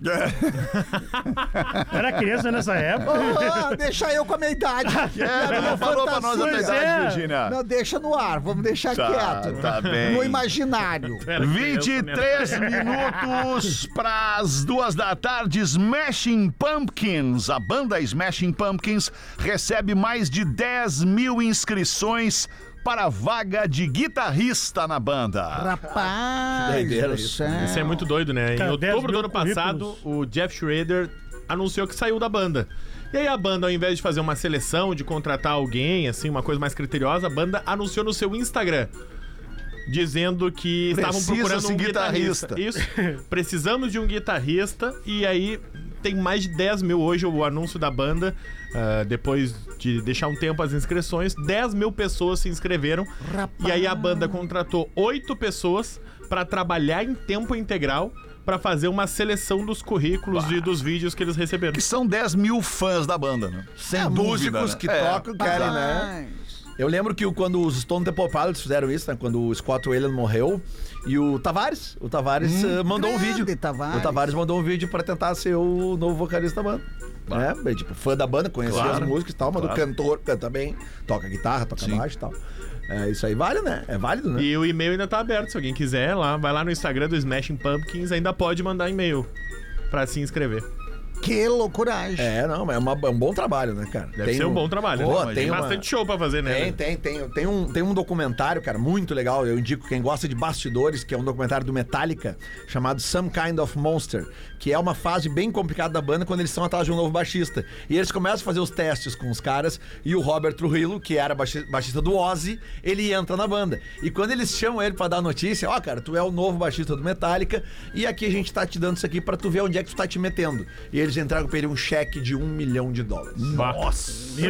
Eu era criança nessa época. Deixa eu com a minha idade. Não falou pra nós a tua Pois idade, é. Virgínia. Não, deixa no ar, vamos deixar quieto. Tá bem. No imaginário. 23 minutos para as 2 da tarde. Smashing Pumpkins, a banda Smashing Pumpkins recebe mais de 10 mil inscrições para a vaga de guitarrista na banda. Rapaz do céu. Isso é muito doido, né? Em Cara, 10 outubro do mil ano passado, o Jeff Schrader anunciou que saiu da banda. E aí a banda, ao invés de fazer uma seleção, de contratar alguém, assim, uma coisa mais criteriosa, a banda anunciou no seu Instagram, dizendo que estavam procurando um guitarrista. Isso. Precisamos de um guitarrista. E aí tem mais de 10 mil hoje o anúncio da banda. Depois de deixar um tempo as inscrições, 10 mil pessoas se inscreveram. E aí a banda contratou 8 pessoas para trabalhar em tempo integral, para fazer uma seleção dos currículos e dos vídeos que eles receberam. Que são 10 mil fãs da banda, né? Sem dúvida, músicos né? que tocam, querem, né? Eu lembro que quando os Stone Temple Pilots fizeram isso, né? Quando o Scott Weiland morreu, e o Tavares mandou um vídeo. Tavares. O Tavares mandou um vídeo pra tentar ser o novo vocalista da banda. Bem, tipo, fã da banda, conhecia as músicas e tal, mas o cantor canta bem, toca guitarra, toca baixo e tal. Isso aí vale, né? É válido, né? E o e-mail ainda tá aberto, se alguém quiser, vai lá no Instagram do Smashing Pumpkins, ainda pode mandar e-mail pra se inscrever. Que loucuragem. Não, é um bom trabalho, né, cara? Deve ser um bom trabalho. Pô, né? Tem bastante show pra fazer, né? Tem um documentário, cara, muito legal. Eu indico quem gosta de bastidores, que é um documentário do Metallica, chamado Some Kind of Monster, que é uma fase bem complicada da banda quando eles estão atrás de um novo baixista. E eles começam a fazer os testes com os caras, e o Robert Trujillo, que era baixista do Ozzy, ele entra na banda. E quando eles chamam ele pra dar a notícia, cara, tu é o novo baixista do Metallica, e aqui a gente tá te dando isso aqui pra tu ver onde é que tu tá te metendo. E eles entraram pra ele um cheque de $1 milhão. Nossa!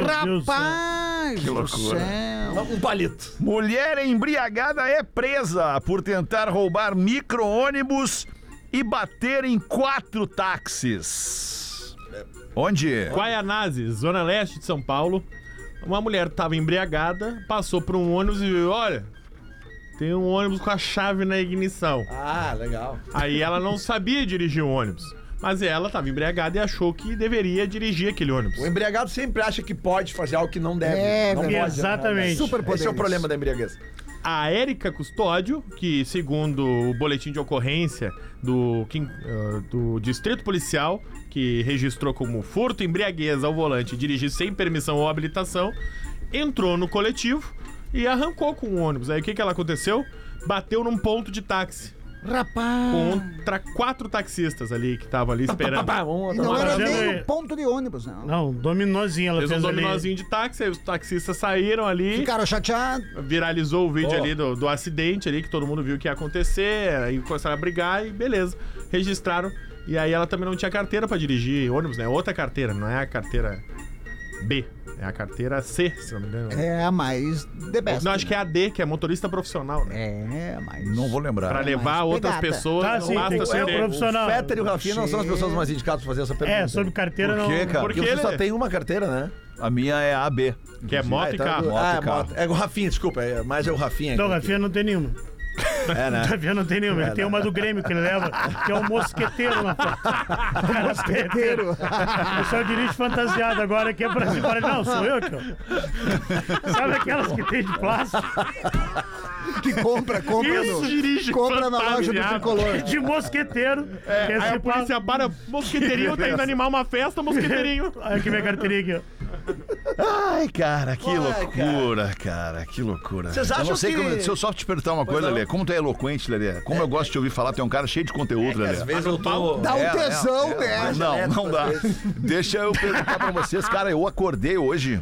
Rapaz! Que loucura. Um palito. Mulher embriagada é presa por tentar roubar micro-ônibus e bater em 4 táxis. Onde? Guaianazes, zona leste de São Paulo. Uma mulher tava embriagada, passou por um ônibus e viu, olha, tem um ônibus com a chave na ignição. Legal. Aí ela não sabia dirigir o ônibus. Mas ela estava embriagada e achou que deveria dirigir aquele ônibus. O embriagado sempre acha que pode fazer algo que não deve. Não pode, exatamente. Esse é o problema da embriaguez. A Érica Custódio, que segundo o boletim de ocorrência do Distrito Policial, que registrou como furto, embriaguez ao volante e dirigir sem permissão ou habilitação, entrou no coletivo e arrancou com o ônibus. Aí o que ela aconteceu? Bateu num ponto de táxi. Rapaz! Contra 4 taxistas ali que estavam ali esperando. E não era nem um ponto de ônibus, não. Não, dominózinho ela fez um ali. dominózinho de táxi, aí os taxistas saíram ali. Ficaram chateados. Viralizou o vídeo ali do acidente ali, que todo mundo viu que ia acontecer. Aí começaram a brigar e beleza. Registraram. E aí ela também não tinha carteira pra dirigir ônibus, né? Outra carteira, não é a carteira B. É a carteira C, se não me engano. É a mais the best. Não, acho que é a D, que é motorista profissional, né? Mas... Não vou lembrar. Pra levar outras pessoas, Tá, não sim, basta tem que ser ser profissional. O Fetter e o Rafinha não são as pessoas mais indicadas pra fazer essa pergunta. Sobre carteira não. Por quê, cara? Porque você só tem uma carteira, né? A minha é a AB. Que é moto e carro. Moto e carro. É o Rafinha, desculpa, mas é o Rafinha. Não, Rafinha não tem nenhuma. Né? Rafinha não tem nenhuma. Ele tem uma do Grêmio que ele leva, que é um mosqueteiro na foto. Mosqueteiro. Eu só dirijo fantasiado agora aqui é pra cima. Não, sou eu aqui, ó. Sabe aquelas que tem de plástico? Que compra na loja do Tricolor. De mosqueteiro. Aí a polícia para, mosqueteirinho, tá indo animar uma festa, mosqueteirinho. Olha aqui minha carteirinha aqui, ó. Ai, cara, que loucura, cara, que loucura. Vocês acham eu não sei que... se eu só te perguntar uma coisa, Lelê, como tu é eloquente, Lelê, como eu gosto de ouvir falar, tu é um cara cheio de conteúdo, Lelê. Às vezes eu tô... Dá um tesão, né? Não dá. Deixa eu perguntar pra vocês, cara, eu acordei hoje...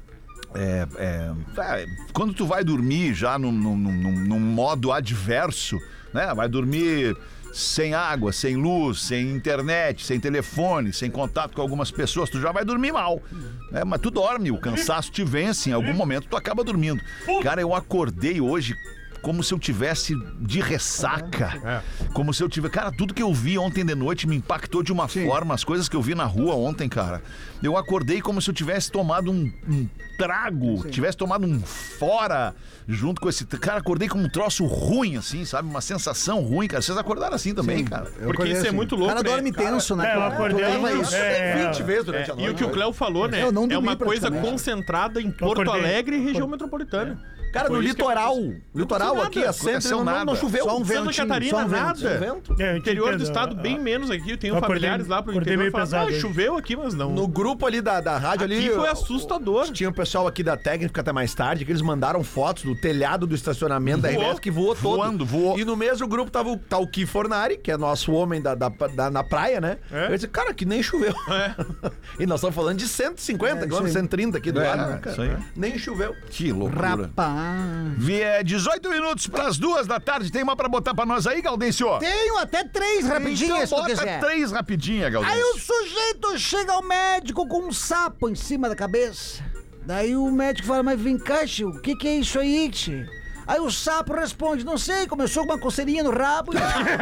quando tu vai dormir já num modo adverso, né? Vai dormir sem água, sem luz, sem internet, sem telefone, sem contato com algumas pessoas, tu já vai dormir mal, né? Mas tu dorme, o cansaço te vence, em algum momento tu acaba dormindo. Cara, eu acordei hoje como se eu tivesse de ressaca. Como se eu tivesse... Cara, tudo que eu vi ontem de noite me impactou de uma forma. As coisas que eu vi na rua ontem, cara. Eu acordei como se eu tivesse tomado um trago, tivesse tomado um fora junto com esse... Cara, acordei com um troço ruim, assim, sabe? Uma sensação ruim, cara. Vocês acordaram assim também, cara? Porque isso é muito louco, O cara dorme tenso, né? Eu acordei isso. 20 vezes durante a noite. E o que o Cléo falou, né? Eu não É uma dormi coisa praticamente. concentrada em Porto Alegre e região metropolitana. Cara, no litoral. Litoral aqui, a centro, não choveu. Só um Santa ventinho, Catarina, só um nada. vento. Interior do estado, bem menos aqui. Eu tenho familiares lá pro interior. meio pesado aí. Choveu aqui, mas não. No grupo ali da rádio ali... Aqui foi assustador. Tinha o pessoal aqui da técnica até mais tarde, que eles mandaram fotos do telhado do estacionamento da RBS, que voou todo. Voou. E no mesmo grupo tava o Ki Fornari, que é nosso homem na praia, né? Eu disse, cara, que nem choveu. E nós estamos falando de 150 quilômetros, 130 aqui do lado, né, cara? Isso aí. Nem choveu. Que loucura. Rapaz. 18 minutos pras 2 da tarde. Tem uma pra botar pra nós aí, Gaudêncio? Tenho até 3 rapidinhas, então, se tu bota quiser. 3 rapidinhas, Gaudêncio. Aí o sujeito chega ao médico com um sapo em cima da cabeça. Daí o médico fala, mas vem cá, tio, o que é isso aí, tio? Aí o sapo responde, não sei, começou com uma coceirinha no rabo.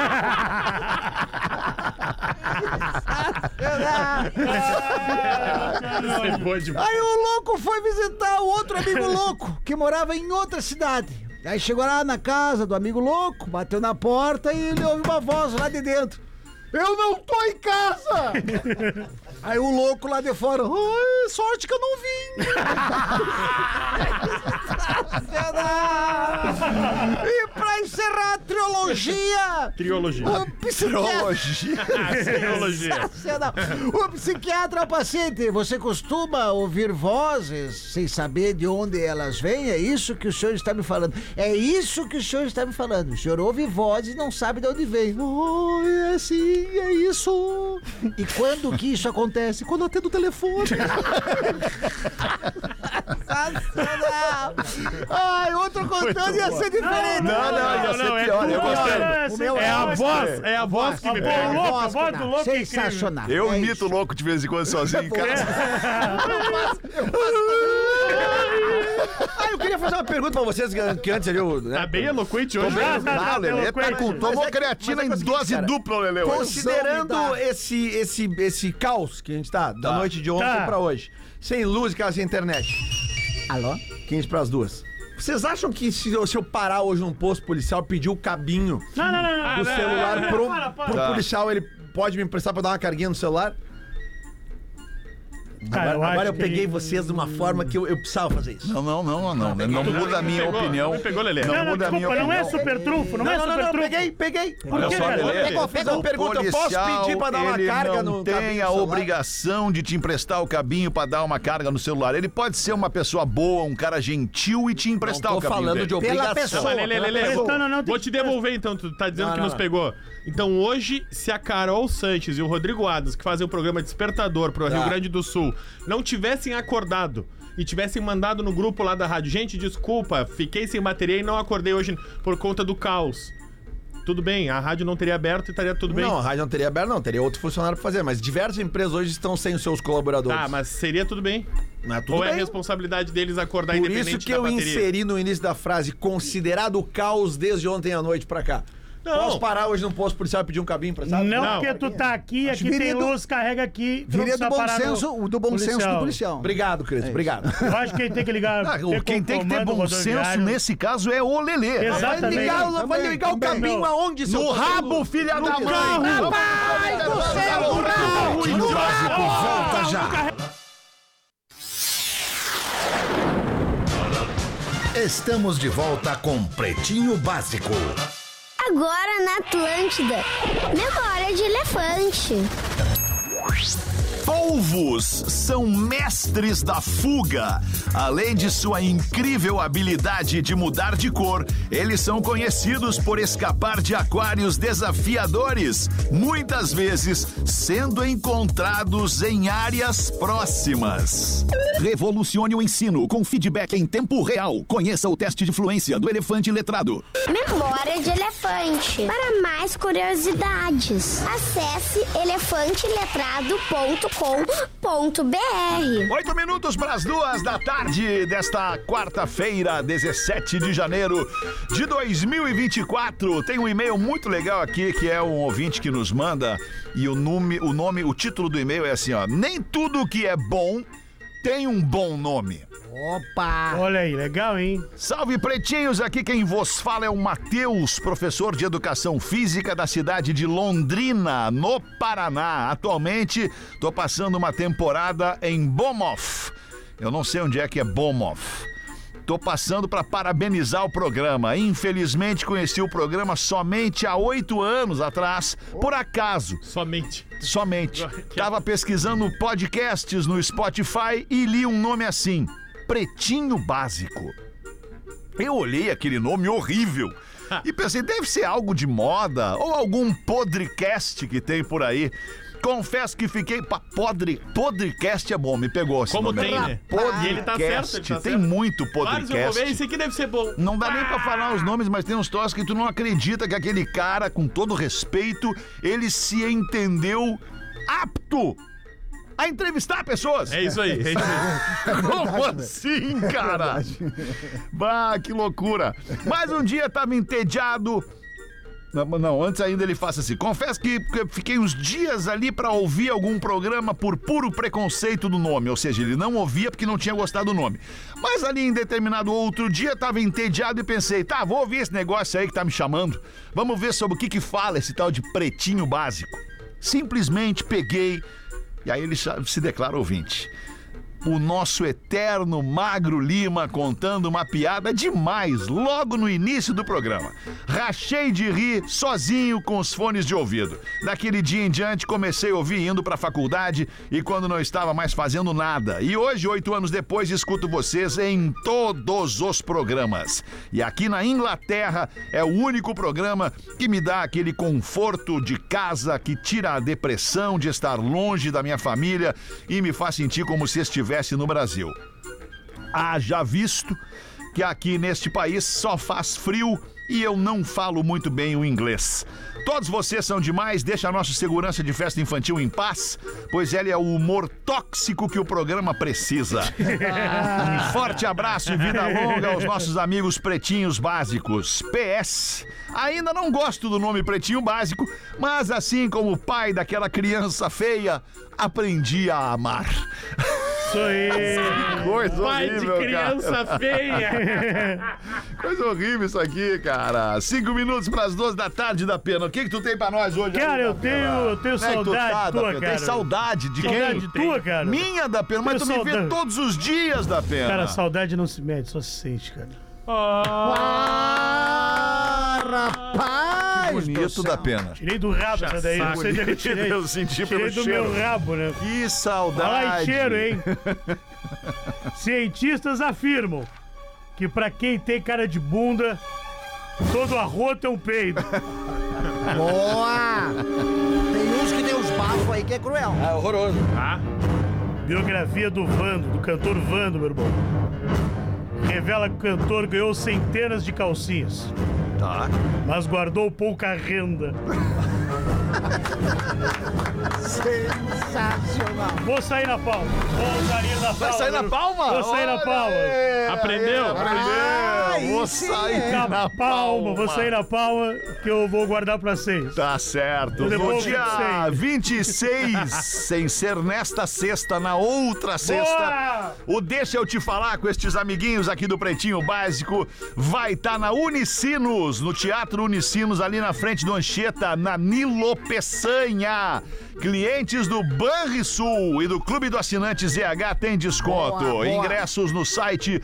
Aí o louco foi visitar o outro amigo louco, que morava em outra cidade. Aí chegou lá na casa do amigo louco, bateu na porta e ele ouviu uma voz lá de dentro. Eu não tô em casa! Aí o louco lá de fora, ai, sorte que eu não vim! E pra encerrar a trilogia... Triologia. O psiquiatra ao paciente, você costuma ouvir vozes sem saber de onde elas vêm? É isso que o senhor está me falando. É isso que o senhor está me falando. O senhor ouve vozes e não sabe de onde vem. Oh, é assim, é isso. E quando que isso acontece? Quando eu atendo o telefone. Ai, outro contando ia ser diferente. Não, ia ser pior. Eu gostei. É a voz que me pega. A voz do louco. Sensacional. Eu imito o louco de vez em quando sozinho em casa. Eu queria fazer uma pergunta pra vocês que antes ali... Tá bem eloquente hoje. Lelê tomou creatina em dose dupla, Lelê. Considerando esse caos que a gente tá, da noite de ontem pra hoje, sem luz e casa sem internet. Alô? 15 pras 2. Vocês acham que se eu parar hoje num posto policial, pedir o cabinho do celular pro policial, ele pode me emprestar pra dar uma carguinha no celular? Cara, agora eu peguei vocês de uma forma que eu precisava fazer isso. Não muda a minha opinião. Não pegou, Lelê. Não, desculpa, não é super trunfo, não é super trunfo. Peguei. Olha só, Lelê. Fez uma pergunta, eu posso pedir pra dar uma carga no cabinho? Tem a obrigação de te emprestar o cabinho pra dar uma carga no celular. Ele pode ser uma pessoa boa, um cara gentil e te emprestar o cabinho. Tô falando de obrigação. Lelê, vou te devolver então, tu tá dizendo que nos pegou. Então hoje, se a Carol Sanches e o Rodrigo Adams, que fazem o programa Despertador pro Rio Grande do Sul, não tivessem acordado e tivessem mandado no grupo lá da rádio, gente, desculpa, fiquei sem bateria e não acordei hoje por conta do caos. Tudo bem, a rádio não teria aberto e estaria tudo bem. Não, a rádio não teria aberto, não, teria outro funcionário pra fazer, mas diversas empresas hoje estão sem os seus colaboradores. Tá, mas seria tudo bem? Ou é a responsabilidade deles acordar independente da bateria? Por isso que eu inseri no início da frase, considerado o caos desde ontem à noite pra cá. Não. Posso parar hoje num posto policial e pedir um cabinho emprestado? Não, porque tu tá aqui, aqui tem luz, carrega aqui. Viria do bom senso do policial. Obrigado, Cris, obrigado. Eu acho que ele tem que ligar. Quem tem que ter bom senso nesse caso é o Lelê. Exatamente. Vai ligar o cabinho aonde, seu no rabo, filha da mãe! Pai do céu, no rabo! Pretinho Básico volta já! Estamos de volta com Pretinho Básico. Agora na Atlântida, memória de elefante. Polvos são mestres da fuga. Além de sua incrível habilidade de mudar de cor, eles são conhecidos por escapar de aquários desafiadores, muitas vezes sendo encontrados em áreas próximas. Revolucione o ensino com feedback em tempo real. Conheça o teste de fluência do elefante letrado. Memória de elefante. Para mais curiosidades, acesse elefanteletrado.com.br. 8 minutos para as 2 da tarde desta quarta-feira, 17 de janeiro de 2024. Tem um e-mail muito legal aqui que é um ouvinte que nos manda e o título do e-mail é assim, ó: nem tudo que é bom tem um bom nome. Opa! Olha aí, legal, hein? Salve, pretinhos! Aqui quem vos fala é o Matheus, professor de Educação Física da cidade de Londrina, no Paraná. Atualmente, tô passando uma temporada em Bomhoff. Eu não sei onde é que é Bomhoff. Tô passando para parabenizar o programa. Infelizmente, conheci o programa somente há 8 anos atrás, por acaso. Somente. Tava pesquisando podcasts no Spotify e li um nome assim: Pretinho Básico. Eu olhei aquele nome horrível e pensei, deve ser algo de moda ou algum podcast que tem por aí. Confesso que fiquei... Podcast é bom, me pegou. Como tem, né? Podcast. E ele tá certo, Tem muito podcast. Eu vou ver, esse aqui deve ser bom. Não dá nem pra falar os nomes, mas tem uns troços que tu não acredita que aquele cara, com todo respeito, ele se entendeu apto a entrevistar pessoas. É isso aí. Como assim, cara? Bah, que loucura. Mas um dia tava entediado. Não, antes ainda ele faz assim: confesso que fiquei uns dias ali pra ouvir algum programa por puro preconceito do nome, ou seja, ele não ouvia porque não tinha gostado do nome. Mas ali em determinado outro dia tava entediado e pensei, tá, vou ouvir esse negócio aí que tá me chamando. Vamos ver sobre o que fala esse tal de Pretinho Básico. Simplesmente peguei, e aí ele se declara ouvinte. O nosso eterno Magro Lima contando uma piada demais logo no início do programa. Rachei de rir sozinho com os fones de ouvido. Daquele dia em diante comecei a ouvir indo pra faculdade e quando não estava mais fazendo nada. E hoje, 8 anos depois, escuto vocês em todos os programas. E aqui na Inglaterra é o único programa que me dá aquele conforto de casa, que tira a depressão de estar longe da minha família e me faz sentir como se estivesse no Brasil. Haja visto que aqui neste país só faz frio e eu não falo muito bem o inglês. Todos vocês são demais, deixa a nossa segurança de festa infantil em paz, pois ele é o humor tóxico que o programa precisa. Um forte abraço e vida longa aos nossos amigos pretinhos básicos. PS, ainda não gosto do nome Pretinho Básico, mas assim como o pai daquela criança feia, aprendi a amar. Isso aí. Coisa Pai horrível, de criança cara. feia. Coisa horrível isso aqui, cara. 5 minutos para as 2 da tarde da Pena. O que tu tem pra nós hoje? Cara, aí, eu tenho saudade tua, cara. Tem saudade de Saudade quem? tua, cara. Minha da Pena, mas tu me vê todos os dias da Pena. Cara, saudade não se mede, só se sente, cara. Rapaz! Que bonito da Pena. Tirei do rabo essa daí, não sei de onde eu tirei. Eu senti Tirei do meu rabo, né? Que saudade. Fala em cheiro, hein? Cientistas afirmam que pra quem tem cara de bunda, todo arroto é um peido. Boa! Tem uns que tem uns bafos aí que é cruel. É horroroso. Biografia do Vando, do cantor Vando, meu irmão. Revela que o cantor ganhou centenas de calcinhas. Tá. Mas guardou pouca renda. Sensacional. Vou sair na palma. Vou sair na palma. Vai sair na palma? Vou sair na palma. Aprendeu? Vou sair Na palma. Vou sair na palma que eu vou guardar pra vocês. Tá certo. Eu No devolvo dia 26, sem ser nesta sexta, na outra sexta, o Deixa Eu Te Falar com estes amiguinhos aqui do Pretinho Básico vai estar na Unicinos, no Teatro Unicinos, ali na frente do Anchieta, na Nilo Peçanha. Clientes do Banrisul e do Clube do Assinante ZH tem desconto. Boa. Ingressos no site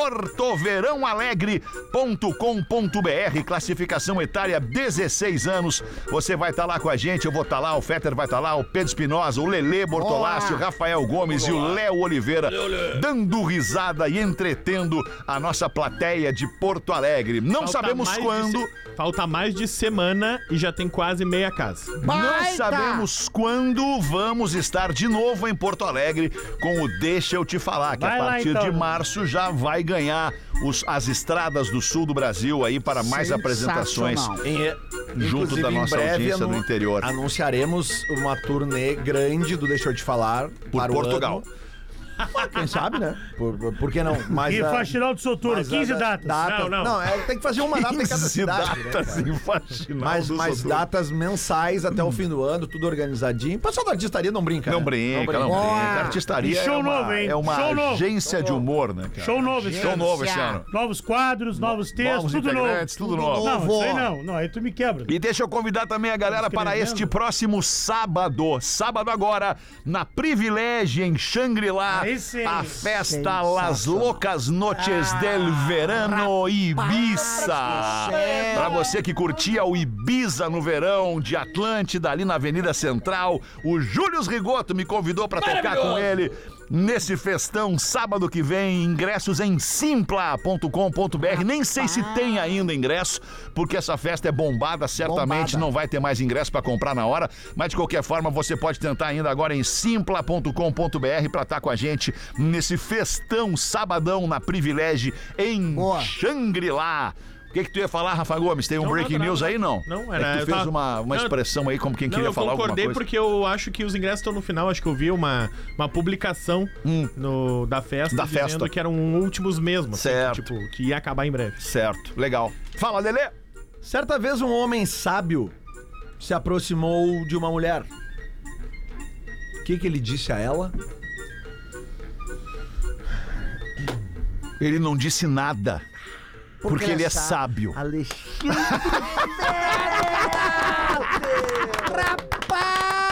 portoverãoalegre.com.br, classificação etária 16 anos. Você vai estar lá com a gente, eu vou estar lá, o Fetter vai estar lá, o Pedro Espinosa, o Lelê Bortolassi, o Rafael Gomes e o Léo Oliveira, dando risada e entretendo a nossa plateia de Porto Alegre. Não sabemos quando. Falta mais de semana e já tem quase meia casa. Não sabemos quando vamos estar de novo em Porto Alegre com o Deixa Eu Te Falar, que Vai a lá, partir então. de março já vai ganhar as estradas do sul do Brasil aí para mais apresentações junto da nossa audiência no interior. Anunciaremos uma turnê grande do Deixa Eu Te Falar Por para Portugal. Quem sabe, né? Por que não? Mas, E Faxinal do Soturno, 15 datas. Não. Tem que fazer uma data em cada 15 cidade. datas em Faxinal do Mas Soturno. datas mensais até o fim do ano, tudo organizadinho. O pessoal da artistaria não brinca, Não né? brinca. A artistaria E show novo, hein? é uma Show novo. agência de humor, né, cara? Show novo esse Show ano. novo esse ano. Novos quadros, novos textos, Novos tudo novo. integrantes, tudo novo. Não, isso aí não. Não, aí tu me quebra. E deixa eu convidar também a galera para Escrevendo. este próximo sábado. Sábado agora, na Privilégio, em Xangri-Lá. Aí sim. A festa Las Locas Noches del Verano Ibiza. Para você que curtia o Ibiza no verão de Atlântida, ali na Avenida Central, o Júlio Rigoto me convidou para tocar com ele. Nesse festão, sábado que vem, ingressos em simpla.com.br. Nem sei se tem ainda ingresso, porque essa festa é bombada, certamente não vai ter mais ingresso para comprar na hora, mas de qualquer forma você pode tentar ainda agora em simpla.com.br para estar com a gente nesse festão, sabadão na Privilégio em Xangri-Lá. O que tu ia falar, Rafa Gomes? Tem um breaking news aí, não? Não, É que tu fez uma expressão aí como quem queria falar alguma coisa. Eu concordei porque eu acho que os ingressos estão no final. Acho que eu vi uma publicação da festa dizendo que eram últimos mesmo. Assim, Certo. que ia acabar em breve. Certo, legal. Fala, Lelê! Certa vez um homem sábio se aproximou de uma mulher. O que ele disse a ela? Ele não disse nada. Porque ele é sábio. Alexandre! Rapaz!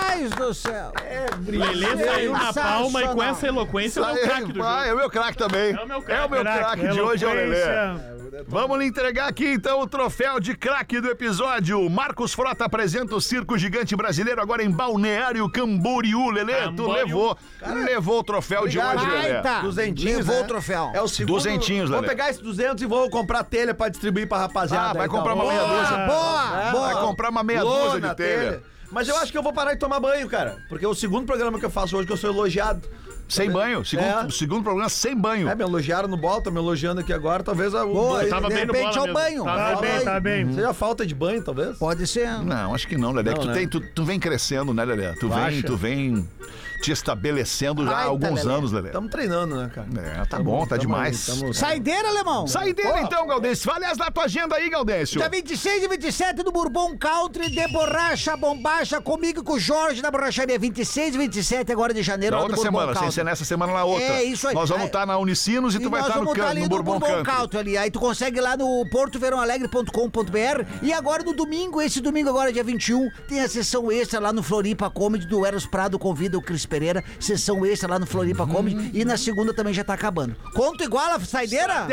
do céu. Lelê saiu na palma e com essa eloquência é o craque do jogo. É o meu craque também. É o meu craque de hoje, é o Lelê. Vamos lhe entregar aqui então o troféu de craque do episódio. Marcos Frota apresenta o Circo Gigante Brasileiro agora em Balneário Camboriú. Lelê, tu levou o troféu de hoje, Lelê. Duzentinhos, levou o troféu. É o segundo. Duzentinhos, Lelê. Vou pegar esses 200 e vou comprar telha pra distribuir pra rapaziada. Vai comprar uma meia dúzia. Boa! Vai comprar uma meia dúzia de telha. Mas eu acho que eu vou parar de tomar banho, cara. Porque é o segundo programa que eu faço hoje que eu sou elogiado. Sem banho. Segundo programa, sem banho. Me elogiaram no bola, tô me elogiando aqui agora. Talvez Boa, tava bem no bola ao banho. Tá bem. Seja falta de banho, talvez? Pode ser. Não, acho que não, Lelê. Tu vem crescendo, né, Lelê? Tu vem te estabelecendo já há alguns anos, Lelê. Estamos treinando, né, cara? Tá bom, tá demais. Saideira, alemão. Saideira então, Gaudêncio. Aliás, na tua agenda aí, Gaudêncio. Dia 26 e 27 do Bourbon Country, de borracha, bombacha, comigo e com o Jorge da borracharia. 26 e 27 agora de janeiro. Na outra semana, sem ser nessa semana, na outra. É, isso aí. Nós vamos estar na Unicinos e tu vai estar no Bourbon Country ali. Aí tu consegue lá no portoverãoalegre.com.br. E agora no domingo, esse domingo agora, dia 21, tem a sessão extra lá no Floripa Comedy do Eros Prado, convida o Cris Pereira. Sessão extra lá no Floripa Comedy. E na segunda também já tá acabando. Quanto igual a saideira?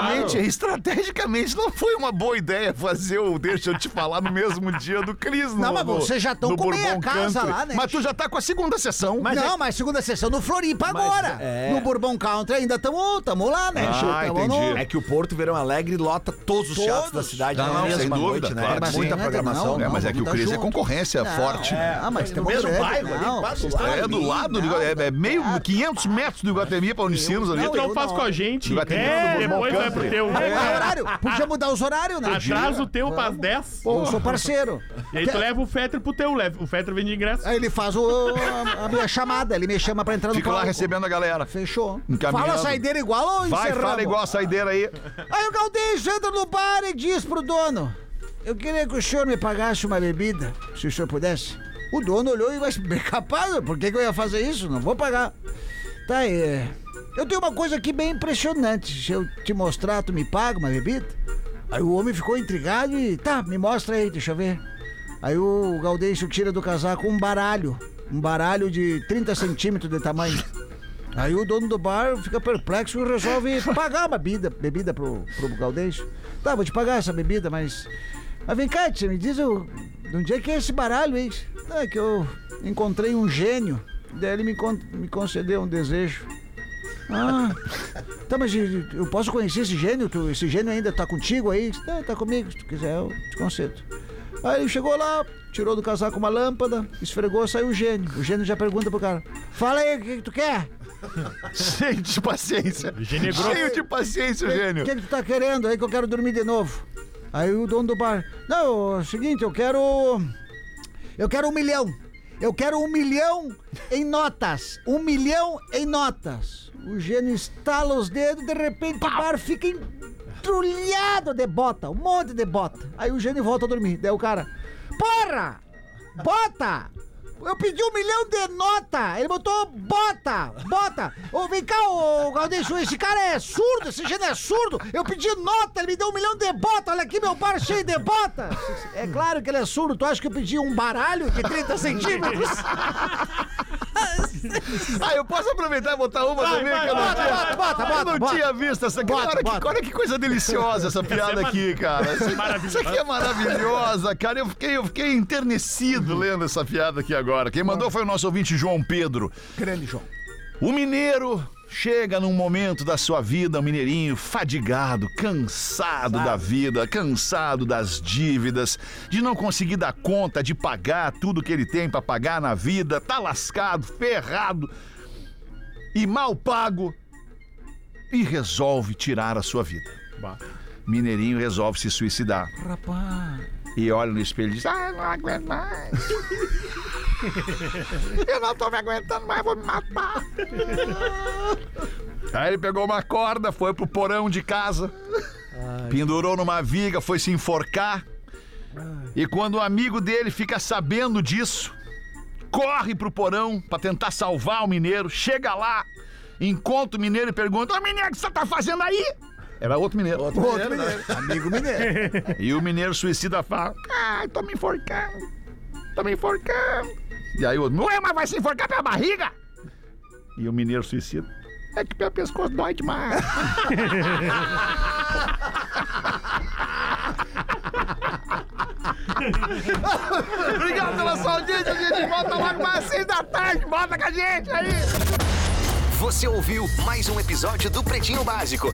Estrategicamente não foi uma boa ideia fazer o Deixa Eu Te Falar no mesmo dia do Cris. Não, mas vocês já estão com meia casa lá, né? Mas tu já tá com a segunda sessão. Mas segunda sessão no Floripa agora. No Bourbon Country ainda tamo lá, né? Entendi. É que o Porto Verão Alegre lota todos os teatros da cidade na mesma sem noite, dúvida, né? Claro, Muita programação. Mas é que o Cris é concorrência forte. Mas tem no mesmo bairro ali, é do lado, é meio 500 metros do Iguatemi pra Unicinos ali. Então faz com a gente. Depois vai pro teu. Horário. Podia mudar os horários, né? Atrasa o teu pras 10. Eu sou parceiro. E aí tu leva o Fetter pro teu. O Fetter vende ingresso. Aí ele faz a minha chamada, ele me chama pra entrar no palco. Fica lá recebendo a galera. Fechou. Fala a saideira igual ou encerramos? Fala igual a saideira aí. Aí o Galdêncio entra no bar e diz pro dono: eu queria que o senhor me pagasse uma bebida, se o senhor pudesse. O dono olhou e vai bem capaz, por que eu ia fazer isso? Não vou pagar. Tá aí, eu tenho uma coisa aqui bem impressionante. Se eu te mostrar, tu me paga uma bebida? Aí o homem ficou intrigado e... Tá, me mostra aí, deixa eu ver. Aí o Galdêncio tira do casaco um baralho de 30 centímetros de tamanho. Aí o dono do bar fica perplexo e resolve pagar uma bebida pro Galdêncio. Tá, vou te pagar essa bebida, mas vem cá, você me diz de onde é que é esse baralho, hein? É que eu encontrei um gênio, daí ele me concedeu um desejo. Tá, mas eu posso conhecer esse gênio? Esse gênio ainda tá contigo aí? Tá comigo, se tu quiser eu te concedo. Aí ele chegou lá, tirou do casaco uma lâmpada, esfregou, saiu o gênio. O gênio já pergunta pro cara: fala aí, o que tu quer? Cheio de paciência. Cheio de paciência, gênio. O que tu tá querendo aí que eu quero dormir de novo? Aí o dono do bar: não, é o seguinte, eu quero 1 milhão. Eu quero 1 milhão em notas. 1 milhão em notas. O gênio estala os dedos, de repente o bar fica entrulhado de bota, um monte de bota. Aí o gênio volta a dormir. Daí o cara: porra! Bota! Eu pedi 1 milhão de nota! Ele botou bota! Vem cá, Galdêncio, esse cara é surdo, esse gênio é surdo! Eu pedi nota, ele me deu 1 milhão de bota! Olha aqui meu bar cheio de bota! É claro que ele é surdo, tu acha que eu pedi um baralho de 30 centímetros? Eu posso aproveitar e botar uma também? Eu não tinha visto essa aqui. Olha que coisa deliciosa essa piada aqui, cara. Isso aqui é maravilhosa, cara. Eu fiquei enternecido lendo essa piada aqui agora. Quem mandou foi o nosso ouvinte João Pedro. Grande João. O mineiro chega num momento da sua vida, um mineirinho fadigado, cansado da vida, cansado das dívidas, de não conseguir dar conta de pagar tudo que ele tem pra pagar na vida, tá lascado, ferrado e mal pago, e resolve tirar a sua vida. Mineirinho resolve se suicidar. Rapaz. E olha no espelho e diz: eu não aguento mais. Eu não tô me aguentando mais, vou me matar. Aí ele pegou uma corda, foi pro porão de casa, pendurou numa viga, foi se enforcar. E quando o amigo dele fica sabendo disso, corre pro porão pra tentar salvar o mineiro, chega lá, encontra o mineiro e pergunta: ô mineiro, o que você tá fazendo aí? Era outro mineiro. Outro mineiro. Amigo mineiro. E o mineiro suicida fala: tô me enforcando. E aí o outro, ué, mas vai se enforcar pela barriga? E o mineiro suicida, é que meu pescoço dói demais. Obrigado pela sua audiência, a gente volta logo mais 6 da tarde. Volta com a gente aí. Você ouviu mais um episódio do Pretinho Básico.